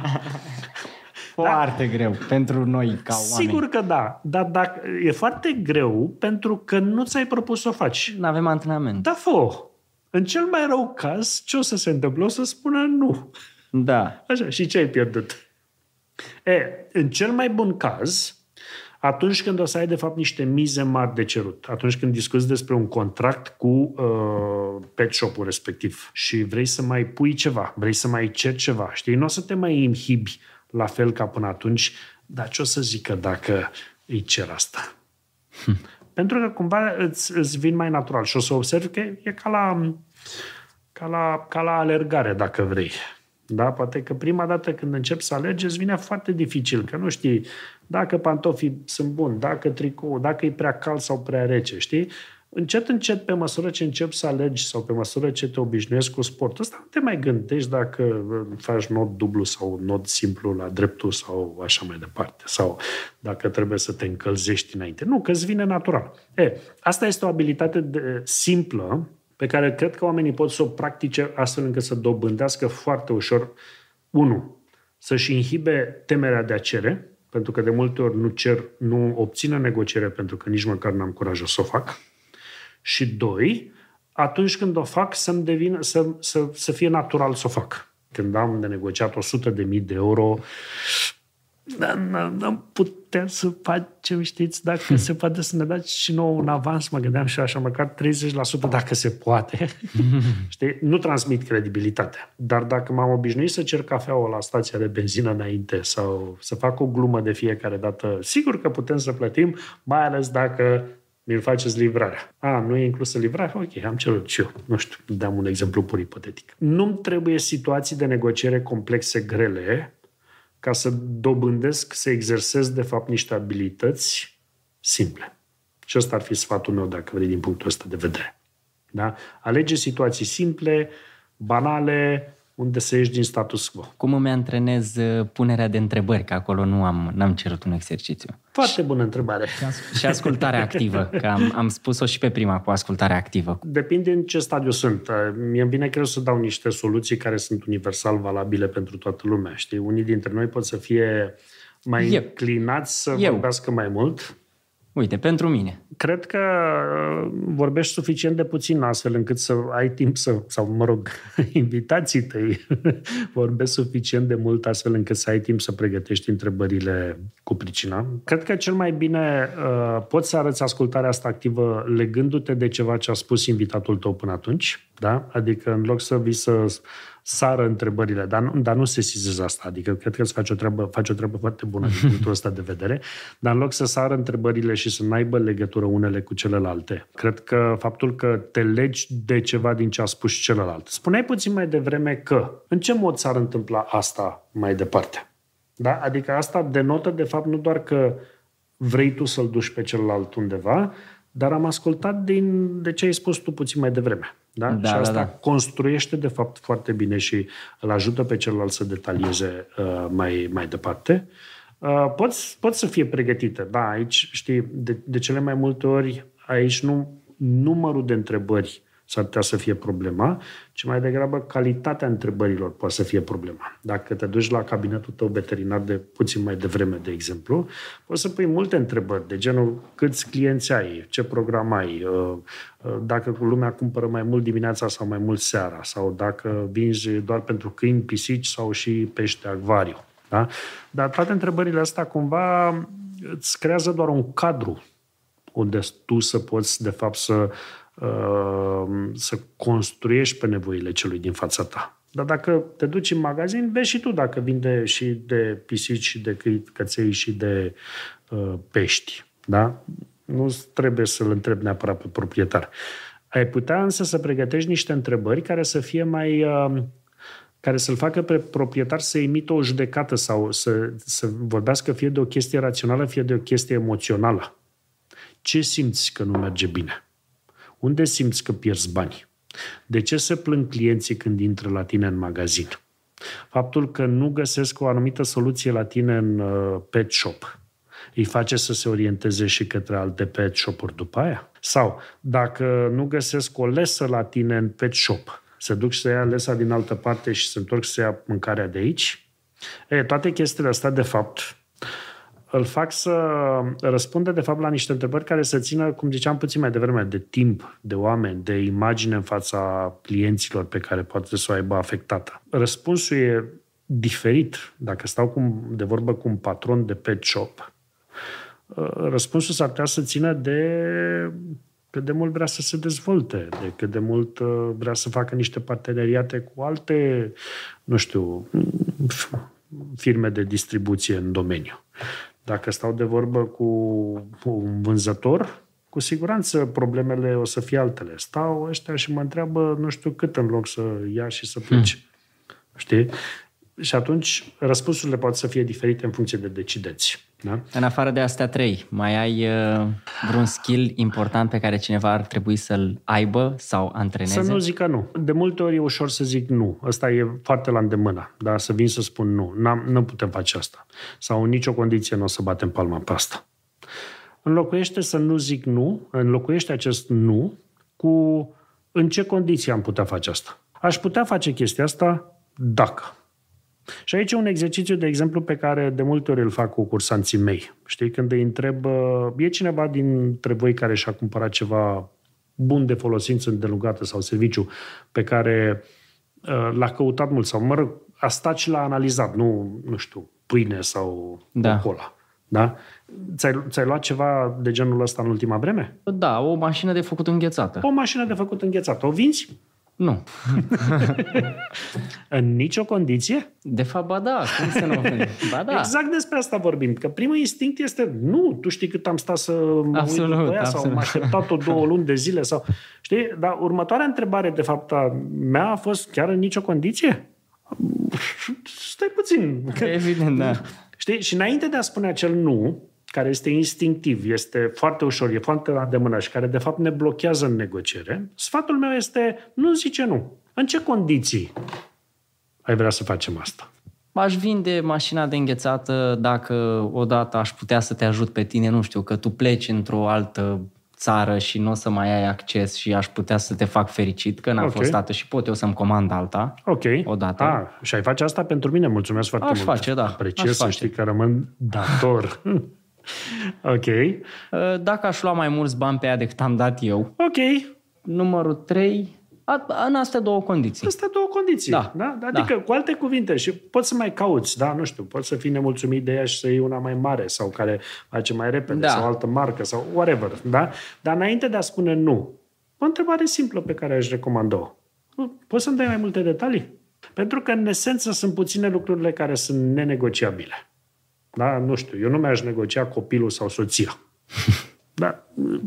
Foarte da. Greu pentru noi ca oameni. Sigur că da, dar dacă, e foarte greu pentru că nu ți-ai propus să o faci. Nu avem antrenament. Da, fă. În cel mai rău caz, ce o să se întâmple? O să spună nu. Da. Așa, și ce ai pierdut? E, în cel mai bun caz, atunci când o să ai, de fapt, niște mize mari de cerut, atunci când discuți despre un contract cu uh, pet shop-ul respectiv și vrei să mai pui ceva, vrei să mai ceri ceva, știi? Nu o să te mai inhibi la fel ca până atunci, dar ce o să zică dacă îi cer asta? Hm. Pentru că cumva îți, îți vin mai natural și o să observi că e ca la, ca la, ca la alergare, dacă vrei. Da? Poate că prima dată când începi să alergi îți vine foarte dificil, că nu știi dacă pantofii sunt buni, dacă tricou, dacă e prea cald sau prea rece, știi? Încet, încet, pe măsură ce începi să alergi sau pe măsură ce te obișnuiești cu sportul ăsta, nu te mai gândești dacă faci nod dublu sau nod simplu la dreptul sau așa mai departe, sau dacă trebuie să te încălzești înainte. Nu, că îți vine natural. E, asta este o abilitate de, simplă pe care cred că oamenii pot să o practice astfel încât să dobândească foarte ușor. Unu, să-și inhibe temerea de a cere, pentru că de multe ori nu cer, nu obțin o negociere pentru că nici măcar n-am curajul să o fac. Și doi, atunci când o fac, să-mi devină, să, să, să fie natural să o fac. Când am de negociat o sută de mii de euro, n-am putea să facem, știți, dacă se poate să ne dați și nouă un avans, mă gândeam și așa, măcar treizeci la sută dacă se poate. Știi? Nu transmit credibilitatea. Dar dacă m-am obișnuit să cer cafeaua la stația de benzină înainte sau să fac o glumă de fiecare dată, sigur că putem să plătim, mai ales dacă mi-l faceți livrarea. A, nu e inclusă livrarea? Ok, am cerut și eu. Nu știu, dăm un exemplu pur ipotetic. Nu-mi trebuie situații de negociere complexe, grele, ca să dobândesc, să exersez, de fapt, niște abilități simple. Și ăsta ar fi sfatul meu, dacă vrei, din punctul ăsta de vedere. Da? Alege situații simple, banale, unde să ieși din status quo. Cum îmi antrenez punerea de întrebări, că acolo nu am, n-am cerut un exercițiu. Foarte bună întrebare. Și ascultarea activă, că am, am spus-o și pe prima cu ascultarea activă. Depinde în ce stadiu sunt. Mie îmi vine greu să dau niște soluții care sunt universal valabile pentru toată lumea. Știi? Unii dintre noi pot să fie mai Eu. înclinați să Eu. vorbească mai mult. Uite, pentru mine. Cred că vorbești suficient de puțin astfel încât să ai timp să, sau mă rog, invitații tăi vorbesc suficient de mult astfel încât să ai timp să pregătești întrebările cu pricina. Cred că cel mai bine uh, poți să arăți ascultarea asta activă legându-te de ceva ce a spus invitatul tău până atunci, da? Adică în loc să vii să sară întrebările, dar nu, dar nu sesizezi asta, adică cred că îți faci o treabă, faci o treabă foarte bună din punctul ăsta de vedere, dar în loc să sară întrebările și să n-aibă legătură unele cu celelalte, cred că faptul că te legi de ceva din ce a spus celălalt. Spuneai puțin mai devreme că în ce mod s-ar întâmpla asta mai departe? Da? Adică asta denotă de fapt nu doar că vrei tu să-l duci pe celălalt undeva, dar am ascultat din, de ce ai spus tu puțin mai devreme. Da? Da, și asta da, da. construiește, de fapt, foarte bine și îl ajută pe celălalt să detalieze uh, mai, mai departe. Uh, poți, poți să fie pregătită. Da, aici, știi, de, de cele mai multe ori, aici nu numărul de întrebări s-ar putea să fie problema, ci mai degrabă calitatea întrebărilor poate să fie problema. Dacă te duci la cabinetul tău veterinar de puțin mai devreme, de exemplu, poți să pui multe întrebări, de genul câți clienți ai, ce program ai, dacă lumea cumpără mai mult dimineața sau mai mult seara, sau dacă vinzi doar pentru câini, pisici sau și pește acvariu. Da? Dar toate întrebările astea cumva îți creează doar un cadru unde tu să poți, de fapt, să să construiești pe nevoile celui din fața ta. Dar dacă te duci în magazin, vezi și tu dacă vinde și de pisici, și de căței, și de uh, pești. Da? Nu trebuie să-l întrebi neapărat pe proprietar. Ai putea însă să pregătești niște întrebări care să fie mai... Uh, care să-l facă pe proprietar să emită o judecată sau să, să vorbească fie de o chestie rațională, fie de o chestie emoțională. Ce simți că nu merge bine? Unde simți că pierzi bani? De ce se plâng clienții când intră la tine în magazin? Faptul că nu găsesc o anumită soluție la tine în uh, pet shop îi face să se orienteze și către alte pet shop-uri după aia? Sau dacă nu găsesc o lesă la tine în pet shop, se duc să ia lesa din altă parte și se întorc să ia mâncarea de aici? E, toate chestiile astea, de fapt, îl fac să răspundă, de fapt, la niște întrebări care să țină, cum ziceam puțin mai devreme, de timp, de oameni, de imagine în fața clienților pe care poate să o aibă afectată. Răspunsul e diferit. Dacă stau cu, de vorbă cu un patron de pet shop, răspunsul s-ar putea să țină de cât de mult vrea să se dezvolte, de cât de mult vrea să facă niște parteneriate cu alte, nu știu, firme de distribuție în domeniu. Dacă stau de vorbă cu un vânzător, cu siguranță problemele o să fie altele. Stau ăștia și mă întreabă nu știu cât în loc să ia și să plece. Hmm. Știi? Și atunci răspunsurile pot să fie diferite în funcție de decidenți. Da? În afară de astea trei, mai ai uh, vreun skill important pe care cineva ar trebui să-l aibă sau antreneze? Să nu zică nu. De multe ori e ușor să zic nu. Ăsta e foarte la îndemână. Da? Să vin să spun nu. N-am, nu putem face asta. Sau în nicio condiție nu o să batem palma pe asta. Înlocuiește să nu zic nu, înlocuiește acest nu cu în ce condiții am putea face asta. Aș putea face chestia asta dacă... Și aici e un exercițiu, de exemplu, pe care de multe ori îl fac cu cursanții mei. Știi, când îi întreb, e cineva dintre voi care și-a cumpărat ceva bun de folosință îndelungată sau serviciu pe care uh, l-a căutat mult sau, mă rog, a stat și l-a analizat, nu, nu știu, pâine sau da. cola. Da? Ți-ai, ți-ai luat ceva de genul ăsta în ultima vreme? Da, o mașină de făcut înghețată. O mașină de făcut înghețată. O vinzi? Nu. În nicio condiție? De fapt, ba da, cum să nu ba da. Exact despre asta vorbim, că primul instinct este nu, tu știi cât am stat să mă absolut, uit după ea, absolut. sau m-a așteptat-o două luni de zile sau... Știi? Dar următoarea întrebare, de fapt, a mea a fost chiar în nicio condiție? Stai puțin. Evident, da. Știi? Și înainte de a spune acel nu, care este instinctiv, este foarte ușor, e foarte la îndemână și care de fapt ne blochează în negociere, sfatul meu este nu zice nu. În ce condiții ai vrea să facem asta? Aș vinde mașina de înghețată dacă odată aș putea să te ajut pe tine, nu știu, că tu pleci într-o altă țară și nu o să mai ai acces și aș putea să te fac fericit, că n-a okay. fost dată și pot eu să-mi comand alta. Ok. Odată. Ah, și ai face asta pentru mine? Mulțumesc foarte Aș mult. face, da. Apreciez Aș să face. știi că rămân dator. Ok. Dacă aș lua mai mulți bani pe ea decât am dat eu. Ok. Numărul trei, în astea două condiții. Astea două condiții. Da. Da? Adică, da. Cu alte cuvinte, și poți să mai cauți, da, nu știu, poți să fii nemulțumit de ea și să iei una mai mare sau care face mai repede da. sau altă marcă sau whatever, da? Dar înainte de a spune nu, o întrebare simplă pe care aș recomanda-o. Poți să-mi dai mai multe detalii? Pentru că, în esență, sunt puține lucrurile care sunt nenegociabile. Da? Nu știu, eu nu mi-aș negocia copilul sau soția. Da,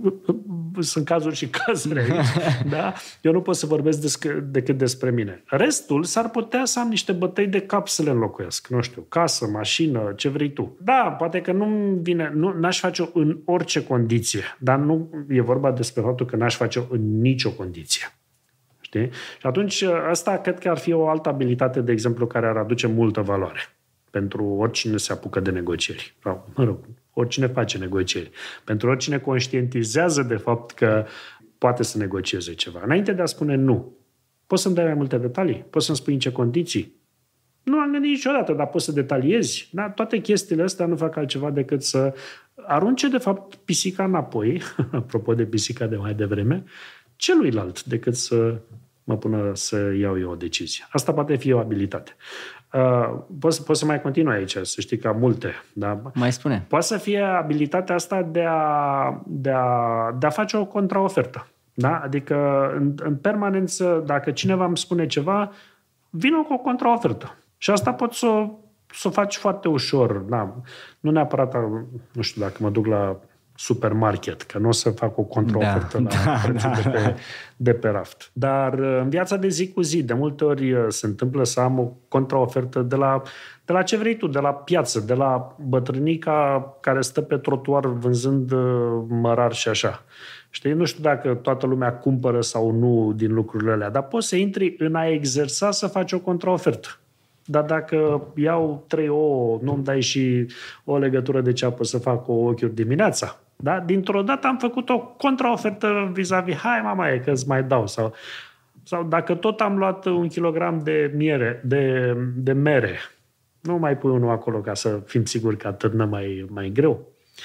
sunt cazuri și cazuri aici. Da? Eu nu pot să vorbesc desc- decât despre mine. Restul s-ar putea să am niște bătăi de cap să le înlocuiesc. Nu știu, casă, mașină, ce vrei tu. Da, poate că nu vine, nu, n-aș face-o în orice condiție, dar nu e vorba despre faptul că n-aș face-o în nicio condiție. Știi? Și atunci asta cred că ar fi o altă abilitate, de exemplu, care ar aduce multă valoare pentru oricine se apucă de negocieri. Sau, mă rog, oricine face negocieri. Pentru oricine conștientizează de fapt că poate să negocieze ceva. Înainte de a spune nu, poți să-mi dai mai multe detalii? Poți să-mi spui în ce condiții? Nu am gândit niciodată, dar poți să detaliezi. Da? Toate chestiile astea nu fac altceva decât să arunce, de fapt, pisica înapoi, apropo de pisica de mai devreme, celuilalt, decât să mă pună să iau eu o decizie. Asta poate fi o abilitate. Uh, poți, poți să mai continui aici, să știi că am multe. Da? Mai spune. Poate să fie abilitatea asta de a, de a, de a face o contraofertă. Da? Adică, în, în permanență, dacă cineva îmi spune ceva, vină cu o contraofertă. Și asta poți să o, să o faci foarte ușor. Da? Nu neapărat, nu știu, dacă mă duc la supermarket, că nu o să fac o contraofertă da, la da, prețul da. de, pe, de pe raft. Dar în viața de zi cu zi, de multe ori se întâmplă să am o contraofertă de la, de la ce vrei tu, de la piață, de la bătrânica care stă pe trotuar vânzând mărar și așa. Știi? Nu știu dacă toată lumea cumpără sau nu din lucrurile alea, dar poți să intri în a exersa să faci o contraofertă. Dar dacă iau trei ouă, nu-mi dai și o legătură de ceapă să fac o ochiuri dimineața. Da? Dintr-o dată am făcut o contraofertă vis-a-vis, hai mama, e că îți mai dau. Sau, sau dacă tot am luat un kilogram de miere, de, de mere, nu mai pui unul acolo ca să fim siguri că atârnă mai, mai greu.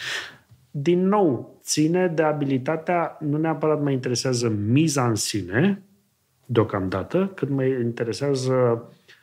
Din nou, ține de abilitatea, nu neapărat mă interesează miza în sine, deocamdată, cât mă interesează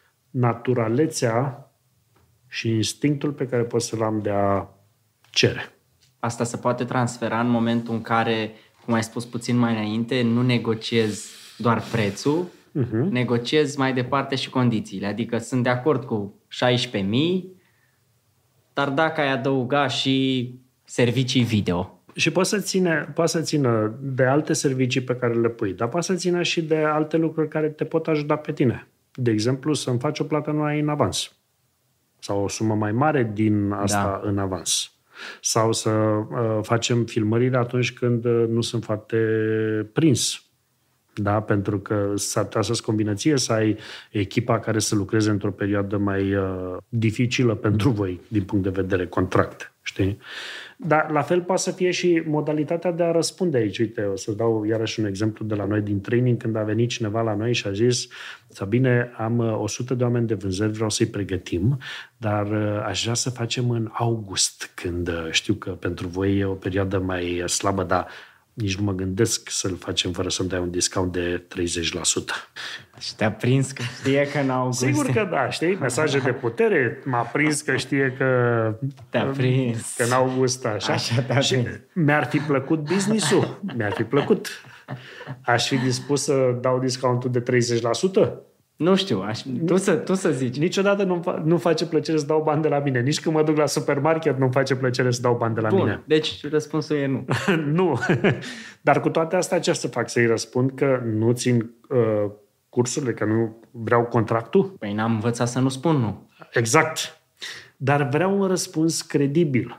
naturalețea și instinctul pe care pot să-l am de a cere. Asta se poate transfera în momentul în care, cum ai spus puțin mai înainte, nu negociezi doar prețul, uh-huh. negociezi mai departe și condițiile. Adică sunt de acord cu șaisprezece mii, dar dacă ai adăuga și servicii video. Și poate să ține, poate să țină de alte servicii pe care le pui, dar poate să țină și de alte lucruri care te pot ajuta pe tine. De exemplu, să-mi faci o plată numai în avans. Sau o sumă mai mare din asta da. În avans. Sau să uh, facem filmările atunci când uh, nu sunt foarte prins. Da? Pentru că s-ar putea să-ți combină ție să ai echipa care să lucreze într-o perioadă mai uh, dificilă pentru voi, din punct de vedere contract. Știi? Dar la fel poate să fie și modalitatea de a răspunde aici. Uite, o să dau iarăși un exemplu de la noi din training, când a venit cineva la noi și a zis: Sabine, am o sută de oameni de vânzări, vreau să-i pregătim, dar aș vrea să facem în august, când știu că pentru voi e o perioadă mai slabă, dar nici nu mă gândesc să-l facem fără să-mi dai un discount de treizeci la sută. Și te-a prins că știe că în august. Sigur că da, știi? Mesaje de putere, m-a prins că știe că... Te-a prins. Că în august, așa. Așa te-a și prins. Mi-ar fi plăcut business-ul. Mi-ar fi plăcut. Aș fi dispus să dau discountul de treizeci la sută? Nu știu, aș, tu, să, tu să zici. Niciodată nu-mi fa- nu face plăcere să dau bani de la mine. Nici când mă duc la supermarket nu-mi face plăcere să dau bani de la Bun, mine. deci răspunsul e nu. Nu. Dar cu toate astea ce să fac? Să-i răspund că nu țin uh, cursurile, că nu vreau contractul? Păi n-am învățat să nu spun nu. Exact. Dar vreau un răspuns credibil.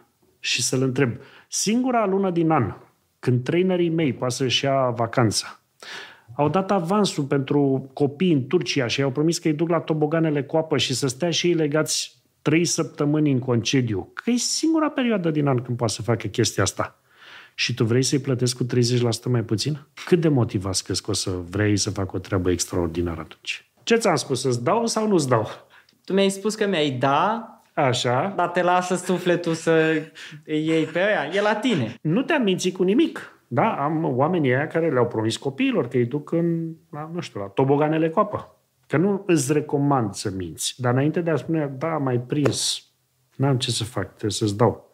și să-l întreb. Singura lună din an, când trainerii mei poate să-și ia vacanță, au dat avansul pentru copii în Turcia și i-au promis că îi duc la toboganele cu apă și să stea și ei legați trei săptămâni în concediu. Că e singura perioadă din an când poate să facă chestia asta. Și tu vrei să-i plătești cu treizeci la sută mai puțin? Cât de motivat crezi că o să vrei să fac o treabă extraordinară atunci? Ce ți-am spus? Să-ți dau sau nu-ți dau? Tu mi-ai spus că mi-ai da, Așa. dar te lasă sufletul să îi iei pe ăia. E la tine. Nu te-am mințit cu nimic. Da, am oamenii aia care le-au promis copiilor că îi duc în, la, nu știu, la toboganele cu apă. Că nu îți recomand să minți. Dar înainte de a spune, da, m-ai prins, n-am ce să fac, trebuie să-ți dau.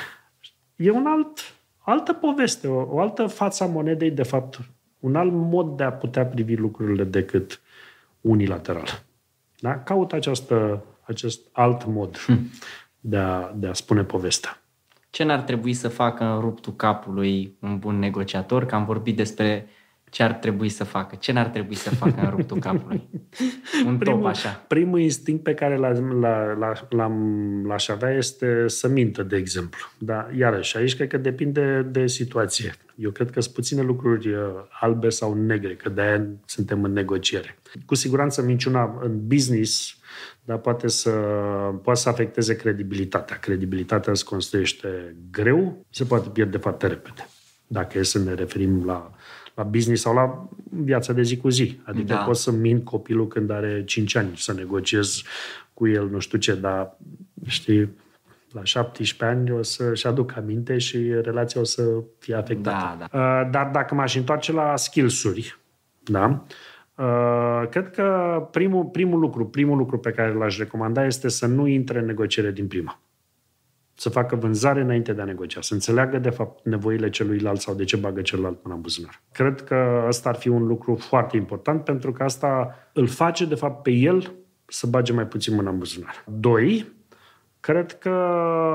E un alt, altă poveste, o, o altă față a monedei, de fapt, un alt mod de a putea privi lucrurile decât unilateral. Da? Caut această, acest alt mod hmm. de, a, de a spune povestea. Ce n-ar trebui să facă în ruptul capului un bun negociator? Că am vorbit despre ce ar trebui să facă. Ce n-ar trebui să facă în ruptul capului? Un primul, top așa. Primul instinct pe care l-am, l-am, l-aș avea este să mintă, de exemplu. Dar, iarăși, aici cred că depinde de situație. Eu cred că sunt puține lucruri albe sau negre, că de-aia suntem în negociere. Cu siguranță minciuna în business, dar poate să, poate să afecteze credibilitatea. Credibilitatea se construiește greu, se poate pierde foarte repede. Dacă e să ne referim la, la business sau la viața de zi cu zi. Adică da. Poți să mint copilul când are cinci ani, să negociez cu el nu știu ce, dar știi, la șaptesprezece ani o să-și aduc aminte și relația o să fie afectată. Da, da. Dar dacă m-aș întoarce la skills-uri, da? Uh, cred că primul, primul lucru, primul lucru pe care l-aș recomanda este să nu intre în negociere din prima. Să facă vânzare înainte de a negocia, să înțeleagă de fapt nevoile celuilalt sau de ce bagă celălalt până în buzunar. Cred că ăsta ar fi un lucru foarte important, pentru că asta îl face de fapt pe el să bage mai puțin mâna în buzunar. Doi, cred că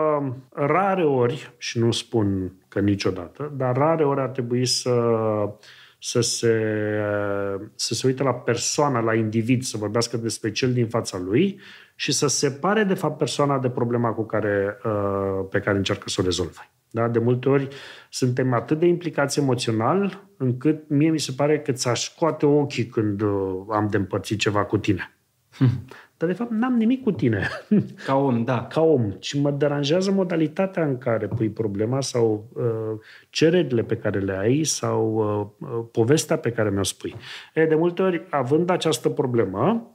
rare ori, și nu spun că niciodată, dar rare ori ar trebui să să se, să se uite la persoană, la individ, să vorbească despre cel din fața lui și să separe, de fapt, persoana de problema cu care, pe care încearcă să o rezolve. Da? De multe ori suntem atât de implicați emoțional, încât mie mi se pare că ți-aș scoate ochii când am de împărțit ceva cu tine. Hmm. Dar, de fapt, n-am nimic cu tine. Ca om, da. Ca om. Și mă deranjează modalitatea în care pui problema sau uh, cererile pe care le ai sau uh, povestea pe care mi-o spui. E, de multe ori, având această problemă,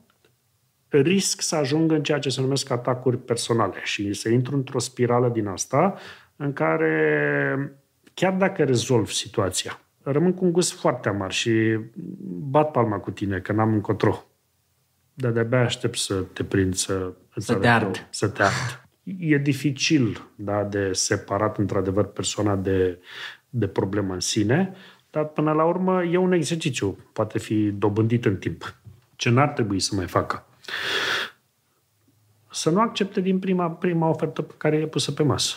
risc să ajung în ceea ce se numesc atacuri personale și să intru într-o spirală din asta în care, chiar dacă rezolv situația, rămân cu un gust foarte amar și bat palma cu tine, că n-am încotro. Dar de-abia aștept să te prind, să, să te ard. Să te ard. E dificil, da, de separat, într-adevăr, persoana de, de problemă în sine, dar până la urmă e un exercițiu. Poate fi dobândit în timp. Ce n-ar trebui să mai facă? Să nu accepte din prima, prima ofertă pe care e pusă pe masă.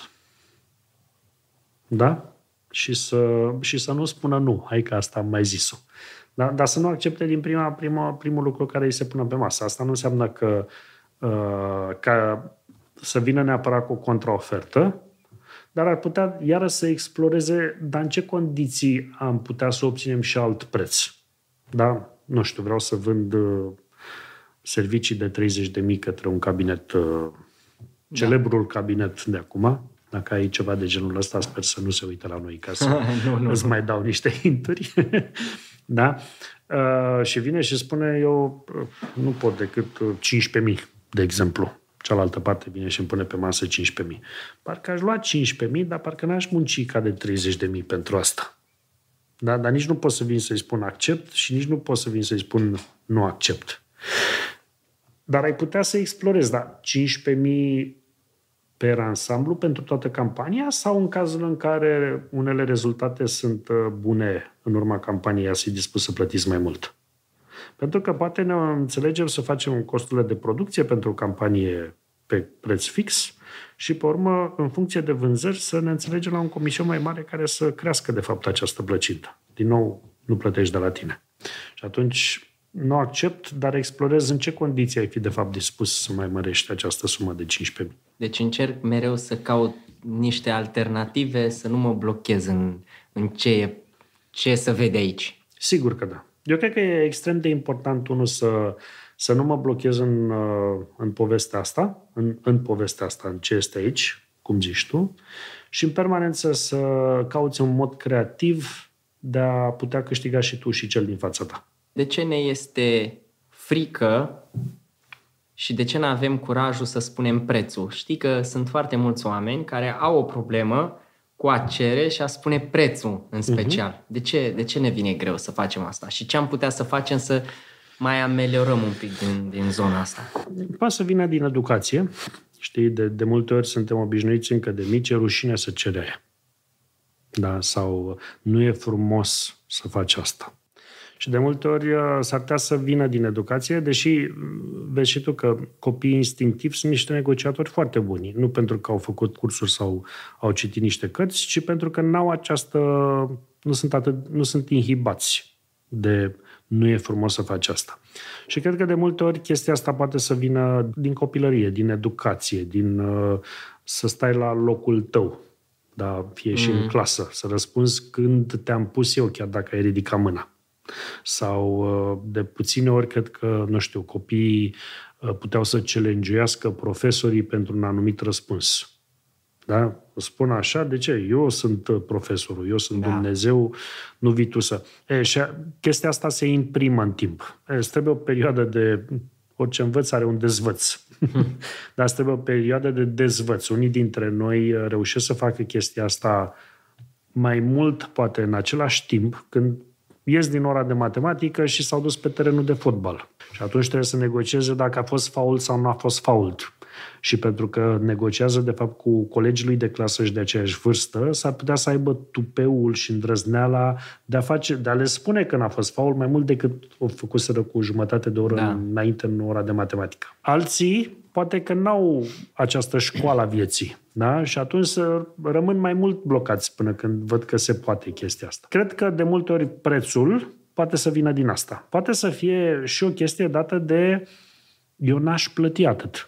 Da? Și să, și să nu spună nu. Hai că asta am mai zis-o. Da? Dar să nu accepte din prima, prima, primul lucru care îi se pune pe masă. Asta nu înseamnă că, uh, că să vină neapărat cu o contraofertă, dar ar putea iară să exploreze, dar în ce condiții am putea să obținem și alt preț. Da? Nu știu, vreau să vând uh, servicii de treizeci de mii către un cabinet, uh, celebrul da. cabinet de acum. Dacă ai ceva de genul ăsta, sper să nu se uite la noi ca să nu, nu, îți nu. mai dau niște hinturi. Da? Uh, și vine și spune, eu nu pot decât cincisprezece mii, de exemplu. Cealaltă parte vine și îmi pune pe masă cincisprezece mii. Parcă aș lua cincisprezece mii, dar parcă n-aș munci ca de treizeci de mii pentru asta. Da? Dar nici nu pot să vin să-i spun accept și nici nu pot să vin să-i spun nu accept. Dar ai putea să explorezi, da, cincisprezece mii pe ansamblu pentru toată campania sau în cazul în care unele rezultate sunt bune în urma campaniei, ați fi dispus să plătiți mai mult. Pentru că poate ne înțelegem să facem costurile de producție pentru o campanie pe preț fix și, pe urmă, în funcție de vânzări, să ne înțelegem la un comision mai mare care să crească, de fapt, această plăcintă. Din nou, nu plătești de la tine. Și atunci nu accept, dar explorez în ce condiții ai fi, de fapt, dispus să mai mărești această sumă de cincisprezece mii. Deci încerc mereu să caut niște alternative să nu mă blochez în, în ce, ce să vede aici. Sigur că da. Eu cred că e extrem de important, unul, să, să nu mă blochez în, în povestea asta, în, în povestea asta, în ce este aici, cum zici tu, și în permanență să cauți un mod creativ de a putea câștiga și tu și cel din fața ta. De ce ne este frică și de ce nu avem curajul să spunem prețul? Știi că sunt foarte mulți oameni care au o problemă cu a cere și a spune prețul în special. Uh-huh. De ce, de ce ne vine greu să facem asta? Și ce am putea să facem să mai ameliorăm un pic din, din zona asta? Poate să vină din educație. Știi, de, de multe ori suntem obișnuiți încă de mici, e rușine să cere aia. Da? Sau nu e frumos să faci asta. Și de multe ori s-ar putea să vină din educație, deși vezi și tu că copiii instinctivi sunt niște negociatori foarte buni. Nu pentru că au făcut cursuri sau au citit niște cărți, ci pentru că n-au această, nu sunt, atât, nu sunt inhibați de nu e frumos să faci asta. Și cred că de multe ori chestia asta poate să vină din copilărie, din educație, din uh, să stai la locul tău, da, fie și mm. în clasă, să răspunzi când te-am pus eu, chiar dacă ai ridicat mâna. Sau de puține ori cred că, nu știu, copiii puteau să challenge-uiască profesorii pentru un anumit răspuns. Da? O spun așa, de ce? Eu sunt profesorul, eu sunt da. Dumnezeu, nu vii tu să... E, și chestia asta se imprimă în timp. E, îți trebuie o perioadă de... Orice învăț are un dezvăț. Dar îți trebuie o perioadă de dezvăț. Unii dintre noi reușesc să facă chestia asta mai mult, poate în același timp, când ies din ora de matematică și s-au dus pe terenul de fotbal. Și atunci trebuie să negocieze dacă a fost fault sau nu a fost fault. Și pentru că negociază, de fapt, cu colegii lui de clasă și de aceeași vârstă, s-ar putea să aibă tupeul și îndrăzneala de a, face, de a le spune că n-a fost fault mai mult decât o făcuseră cu jumătate de oră da. înainte în ora de matematică. Alții poate că n-au această școală a vieții. Da? Și atunci să rămân mai mult blocați până când văd că se poate chestia asta. Cred că de multe ori prețul poate să vină din asta. Poate să fie și o chestie dată de eu n-aș plăti atât.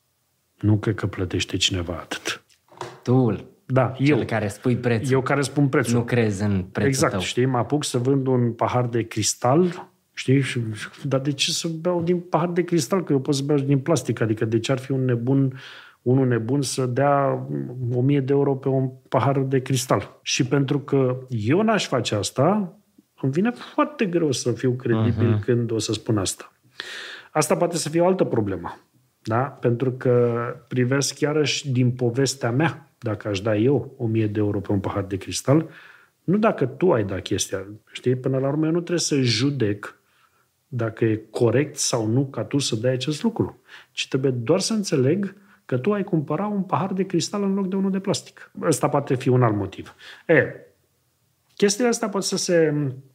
Nu cred că plătește cineva atât. Tu, da, cel eu, care spui prețul. Eu care spun prețul. Nu crezi în prețul exact, tău. Știi, mă apuc să vând un pahar de cristal, știi, dar de ce să beau din pahar de cristal? Că eu pot să beau din plastic, adică de ce ar fi un nebun, unul nebun să dea o mie de euro pe un pahar de cristal? Și pentru că eu n-aș face asta, îmi vine foarte greu să fiu credibil uh-huh. când o să spun asta. Asta poate să fie o altă problemă. Da? Pentru că privesc iarăși din povestea mea, dacă aș da eu o mie de euro pe un pahar de cristal, nu dacă tu ai dat chestia. Știi? Până la urmă eu nu trebuie să judec dacă e corect sau nu ca tu să dai acest lucru, ci trebuie doar să înțeleg că tu ai cumpăra un pahar de cristal în loc de unul de plastic. Ăsta poate fi un alt motiv. E, chestiile astea pot să se...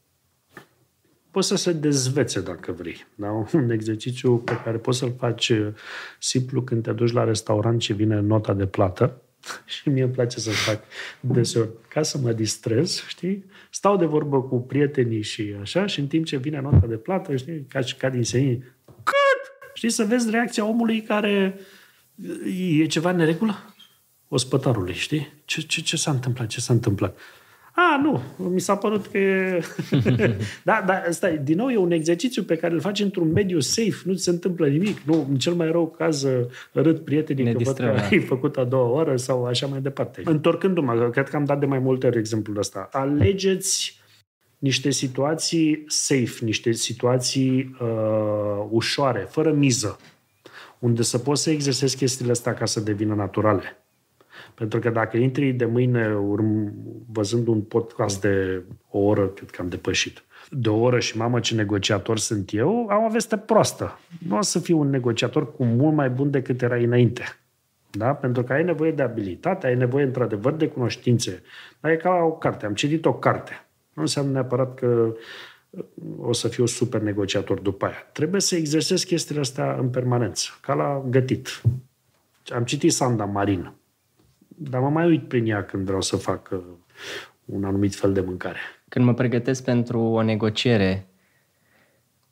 poți să se dezvețe dacă vrei. Da? Un exercițiu pe care poți să-l faci simplu când te duci la restaurant și vine nota de plată. Și mie îmi place să fac deseori ca să mă distrez, știi? Stau de vorbă cu prietenii și așa și în timp ce vine nota de plată, știi? Ca și ca din senin. Cât? Știi, să vezi reacția omului care e ceva în neregulă? Ospătarului, știi? Ce, ce, ce s-a întâmplat? Ce s-a întâmplat? A, nu, mi s-a părut că e... da, dar stai, din nou e un exercițiu pe care îl faci într-un mediu safe, nu ți se întâmplă nimic. Nu, în cel mai rău caz râd prietenii ne că distră, văd că da. ai făcut a doua oară sau așa mai departe. Întorcându-mă, cred că am dat de mai multe ori exemplul ăsta. Alegeți niște situații safe, niște situații uh, ușoare, fără miză, unde să poți să exersezi chestiile astea ca să devină naturale. Pentru că dacă intri de mâine urm, văzând un podcast de o oră, cred că am depășit, de o oră și mamă ce negociator sunt eu, am o veste proastă. Nu o să fiu un negociator cu mult mai bun decât erai înainte. Da? Pentru că ai nevoie de abilitate, ai nevoie într-adevăr de cunoștințe. Dar e ca la o carte. Am citit o carte. Nu înseamnă neapărat că o să fiu super negociator după aia. Trebuie să exersez chestiile astea în permanență, ca la gătit. Am citit Sanda Marin. Dar mă mai uit prin ea când vreau să fac uh, un anumit fel de mâncare. Când mă pregătesc pentru o negociere,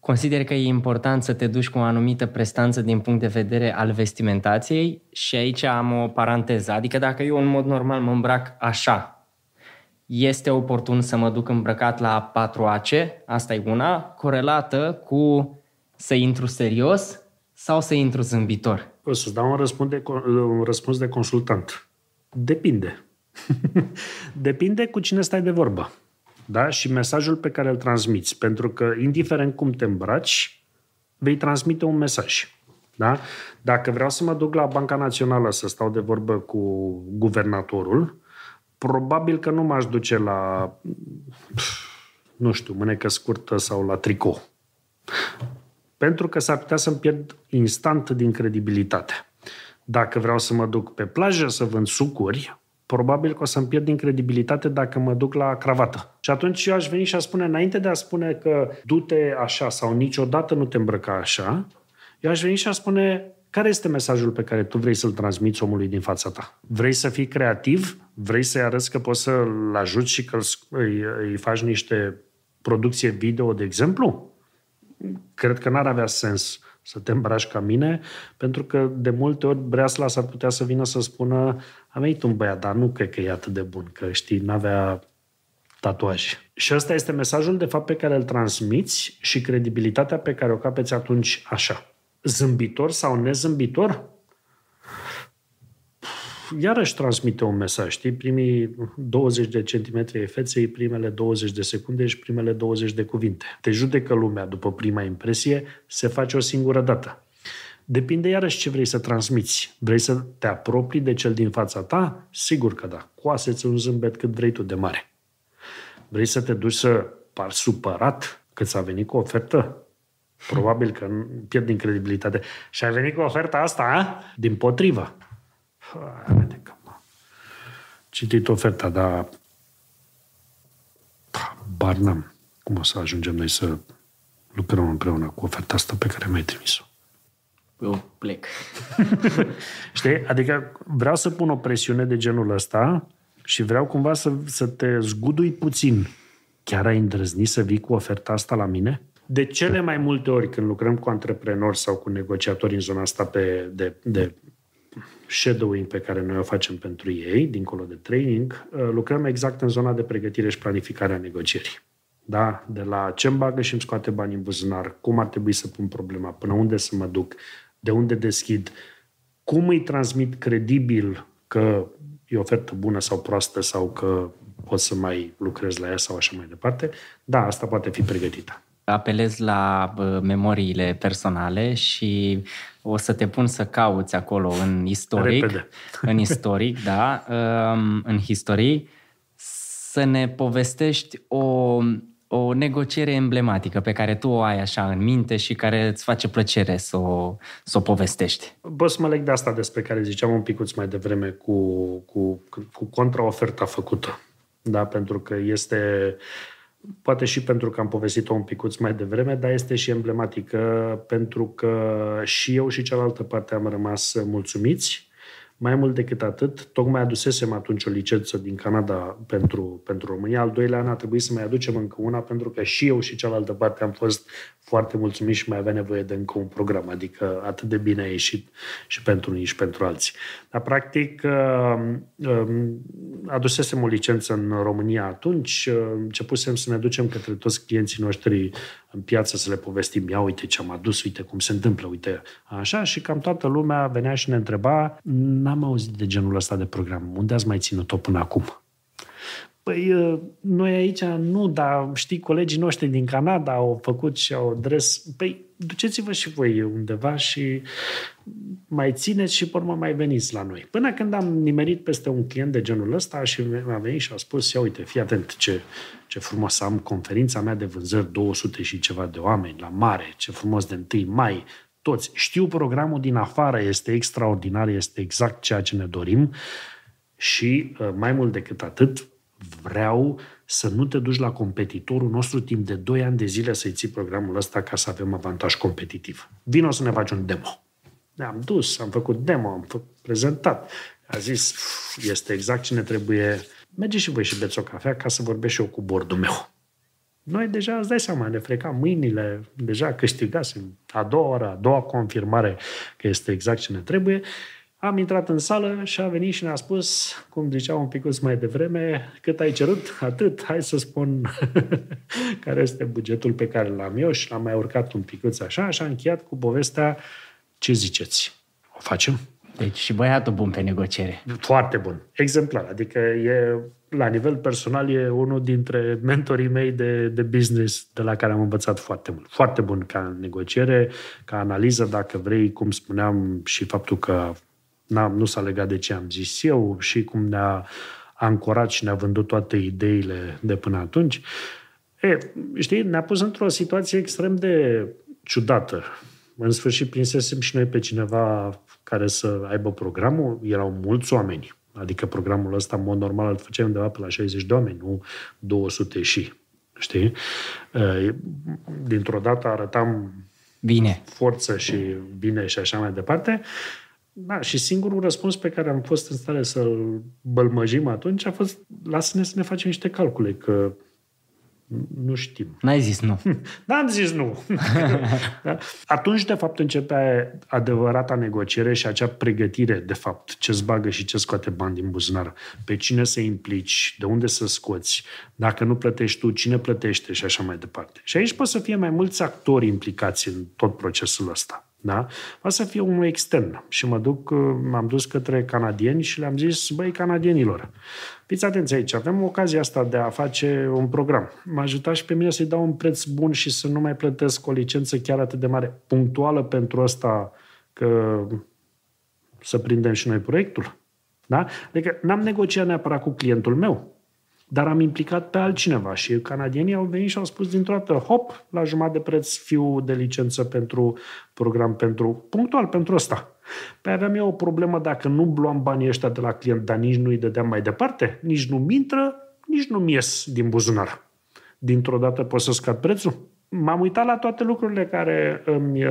Consider că e important să te duci cu o anumită prestanță din punct de vedere al vestimentației și aici am o paranteză. Adică dacă eu în mod normal mă îmbrac așa, este oportun să mă duc îmbrăcat la patru A C, asta e una, corelată cu să intru serios sau să intru zâmbitor. O să-ți dau un răspuns de, un răspuns de consultant. Depinde. Depinde cu cine stai de vorbă. Da? Și mesajul pe care îl transmiți. Pentru că, indiferent cum te îmbraci, vei transmite un mesaj. Da? Dacă vreau să mă duc la Banca Națională să stau de vorbă cu guvernatorul, probabil că nu m-aș duce la, nu știu, mânecă scurtă sau la tricou. Pentru că s-ar putea să-mi pierd instant din credibilitate. Dacă vreau să mă duc pe plajă să vând sucuri, probabil că o să-mi pierd din credibilitate dacă mă duc la cravată. Și atunci eu aș veni și aș spune, înainte de a spune că du-te așa sau niciodată nu te îmbrăca așa, eu aș veni și aș spune, care este mesajul pe care tu vrei să-l transmiți omului din fața ta? Vrei să fii creativ? Vrei să-i arăți că poți să-l ajuți și că îi, îi faci niște producție video, de exemplu? Cred că n-ar avea sens să te îmbraci ca mine, pentru că de multe ori breasla s-ar putea să vină să spună a venit un băiat, dar nu cred că e atât de bun, că știi, n-avea tatuaje. Și ăsta este mesajul, de fapt, pe care îl transmiți și credibilitatea pe care o capeți atunci așa. Zâmbitor sau nezâmbitor? Iarăși transmite un mesaj, știi? Primii douăzeci de centimetri ai feței, primele douăzeci de secunde și primele douăzeci de cuvinte. Te judecă lumea după prima impresie, se face o singură dată. Depinde iarăși ce vrei să transmiți. Vrei să te apropii de cel din fața ta? Sigur că da. Coase-ți un zâmbet cât vrei tu de mare. Vrei să te duci să pari supărat că ți-a venit cu o ofertă? Probabil că pierd din credibilitate. Și ai venit cu oferta asta, a? Dimpotrivă. Haide că m-a citit oferta, dar bar n-am. Cum o să ajungem noi să lucrăm împreună cu oferta asta pe care mi-ai trimis-o? Eu plec. Știi? Adică vreau să pun o presiune de genul ăsta și vreau cumva să, să te zgudui puțin. Chiar ai îndrăznit să vii cu oferta asta la mine? De cele mai multe ori când lucrăm cu antreprenori sau cu negociatori în zona asta pe, de, de shadowing pe care noi o facem pentru ei, dincolo de training, lucrăm exact în zona de pregătire și planificare a negocierii. Da? De la ce-mi bagă și îmi scoate bani în buzunar, cum ar trebui să pun problema, până unde să mă duc, de unde deschid, cum îi transmit credibil că e o ofertă bună sau proastă sau că pot să mai lucrez la ea sau așa mai departe. Da, asta poate fi pregătită. Apelez la uh, memoriile personale și o să te pun să cauți acolo în istoric, Repede. în istoric, da, um, în historii, să ne povestești o, o negociere emblematică pe care tu o ai așa în minte și care îți face plăcere să o, să o povestești. Pot să mă leg de asta despre care ziceam un picuț mai devreme cu, cu, cu contraoferta făcută. Da, pentru că este... Poate și pentru că am povestit-o un picuț mai devreme, dar este și emblematică pentru că și eu și cealaltă parte am rămas mulțumiți. Mai mult decât atât, tocmai adusesem atunci o licență din Canada pentru, pentru România. Al doilea an a trebuit să mai aducem încă una, pentru că și eu și cealaltă parte am fost foarte mulțumiți și mai avea nevoie de încă un program. Adică atât de bine a ieșit și pentru unii și pentru alții. Dar, practic, adusesem o licență în România atunci, începusem să ne ducem către toți clienții noștri în piață să le povestim, ia uite ce am adus, uite cum se întâmplă, uite așa, și cam toată lumea venea și ne întreba, n-am auzit de genul ăsta de program, unde ați mai ținut-o până acum? Păi, noi aici nu, dar știi, colegii noștri din Canada au făcut și au adres. Păi, duceți-vă și voi undeva și mai țineți și pe urmă mai veniți la noi. Până când am nimerit peste un client de genul ăsta și mi-a venit și a spus, ia uite, fii atent ce, ce frumos am conferința mea de vânzări, două sute și ceva de oameni la mare, ce frumos de întâi mai, toți. Știu programul din afară, este extraordinar, este exact ceea ce ne dorim și mai mult decât atât, vreau să nu te duci la competitorul nostru timp de doi ani de zile să-i ții programul ăsta ca să avem avantaj competitiv. Vino să ne faci un demo. Ne-am dus, am făcut demo, am făcut, prezentat. A zis, este exact ce ne trebuie. Mergeți și voi și beți o cafea ca să vorbesc și eu cu bordul meu. Noi deja, îți dai seama, ne frecam mâinile, deja câștigasem a doua oră, a doua confirmare că este exact ce ne trebuie. Am intrat în sală și a venit și ne-a spus, cum ziceam un picuț mai devreme, cât ai cerut, atât, hai să spun care este bugetul pe care l-am eu și l-am mai urcat un picuț așa și a încheiat cu povestea, ce ziceți? O facem? Deci și băiatul bun pe negociere. Foarte bun, exemplar, adică e, la nivel personal e unul dintre mentorii mei de, de business de la care am învățat foarte mult. Foarte bun ca negociere, ca analiză, dacă vrei, cum spuneam, și faptul că N-am, nu s-a legat de ce am zis eu și cum ne-a ancorat și ne-a vândut toate ideile de până atunci. E, știi, ne-a pus într-o situație extrem de ciudată. În sfârșit prinsesem și noi pe cineva care să aibă programul. Erau mulți oameni. Adică programul ăsta, în mod normal, îl făceam undeva pe la șaizeci de oameni, nu două sute și. Știi? E, dintr-o dată arătam bine. Forță și bine și așa mai departe. Da, și singurul răspuns pe care am fost în stare să-l bălmăjim atunci a fost, lasă-ne să ne facem niște calcule, că nu știm. N-ai zis nu. N-am zis nu. Da? Atunci, de fapt, începe adevărata negociere și acea pregătire, de fapt, ce-ți bagă și ce scoate bani din buzunar, pe cine să implici, de unde să scoți, dacă nu plătești tu, cine plătește și așa mai departe. Și aici pot să fie mai mulți actori implicați în tot procesul ăsta. Da? Va să fie unul extern. Și mă duc, m-am dus către canadieni și le-am zis, băi, canadienilor, fiți atenți aici, avem ocazia asta de a face un program. Mă ajuta și pe mine să-i dau un preț bun și să nu mai plătesc o licență chiar atât de mare, punctuală pentru asta, că să prindem și noi proiectul. Da? Adică n-am negociat neapărat cu clientul meu, dar am implicat pe altcineva și canadienii au venit și au spus dintr-o dată, hop, la jumătate de preț fiu de licență pentru program, pentru punctual, pentru ăsta. Păi aveam eu o problemă dacă nu luam banii ăștia de la client, dar nici nu-i dădeam mai departe, nici nu-mi intră, nici nu-mi ies din buzunar. Dintr-o dată pot să scad prețul? M-am uitat la toate lucrurile care îmi,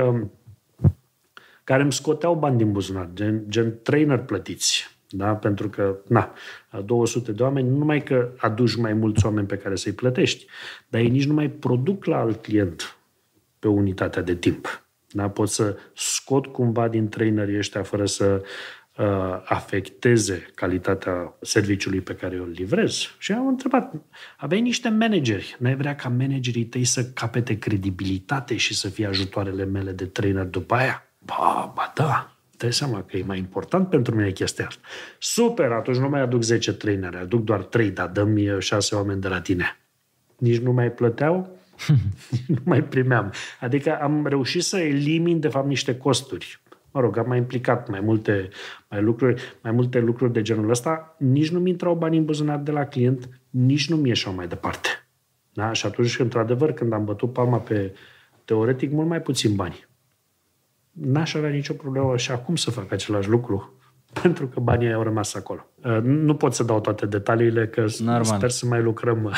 care îmi scoteau bani din buzunar, gen, gen trainer plătiți. Da? Pentru că, na, două sute de oameni, nu numai că aduci mai mulți oameni pe care să-i plătești, dar ei nici nu mai produc la alt client pe unitatea de timp. Da? Pot să scot cumva din trainerii ăștia fără să uh, afecteze calitatea serviciului pe care eu îl livrez. Și am întrebat, aveai niște manageri, n-ai vrea ca managerii tăi să capete credibilitate și să fie ajutoarele mele de trainer după aia? Ba, ba da. Dai seama că e mai important pentru mine chestia asta. Super, atunci nu mai aduc zece traineri, aduc doar trei, dar dă-mi șase oameni de la tine. Nici nu mai plăteau, nu mai primeam. Adică am reușit să elimin, de fapt, niște costuri. Mă rog, am mai implicat mai multe, mai lucruri, mai multe lucruri de genul ăsta. Nici nu-mi intrau bani în buzunar de la client, nici nu-mi ieșeau mai departe. Da? Și atunci, într-adevăr, când am bătut palma pe teoretic, mult mai puțin bani. N-aș avea nicio problemă și acum să fac același lucru, pentru că banii au rămas acolo. Nu pot să dau toate detaliile, că normal. Sper să mai lucrăm.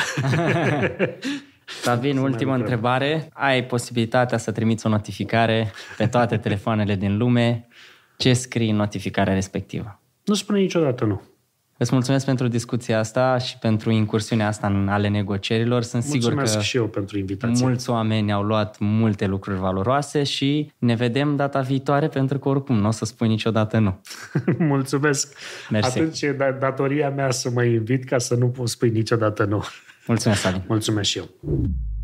Sabin, ultima întrebare. Ai posibilitatea să trimiți o notificare pe toate telefoanele din lume. Ce scrii în notificarea respectivă? Nu spune niciodată nu. Îți mulțumesc pentru discuția asta și pentru incursiunea asta în ale negocierilor. Sunt mulțumesc sigur că și eu pentru invitație. Mulți oameni au luat multe lucruri valoroase și ne vedem data viitoare, pentru că oricum nu o să spui niciodată nu. Mulțumesc. Mersi. Atunci e datoria mea să mă invit ca să nu spui niciodată nu. Mulțumesc, Sabin. Mulțumesc și eu.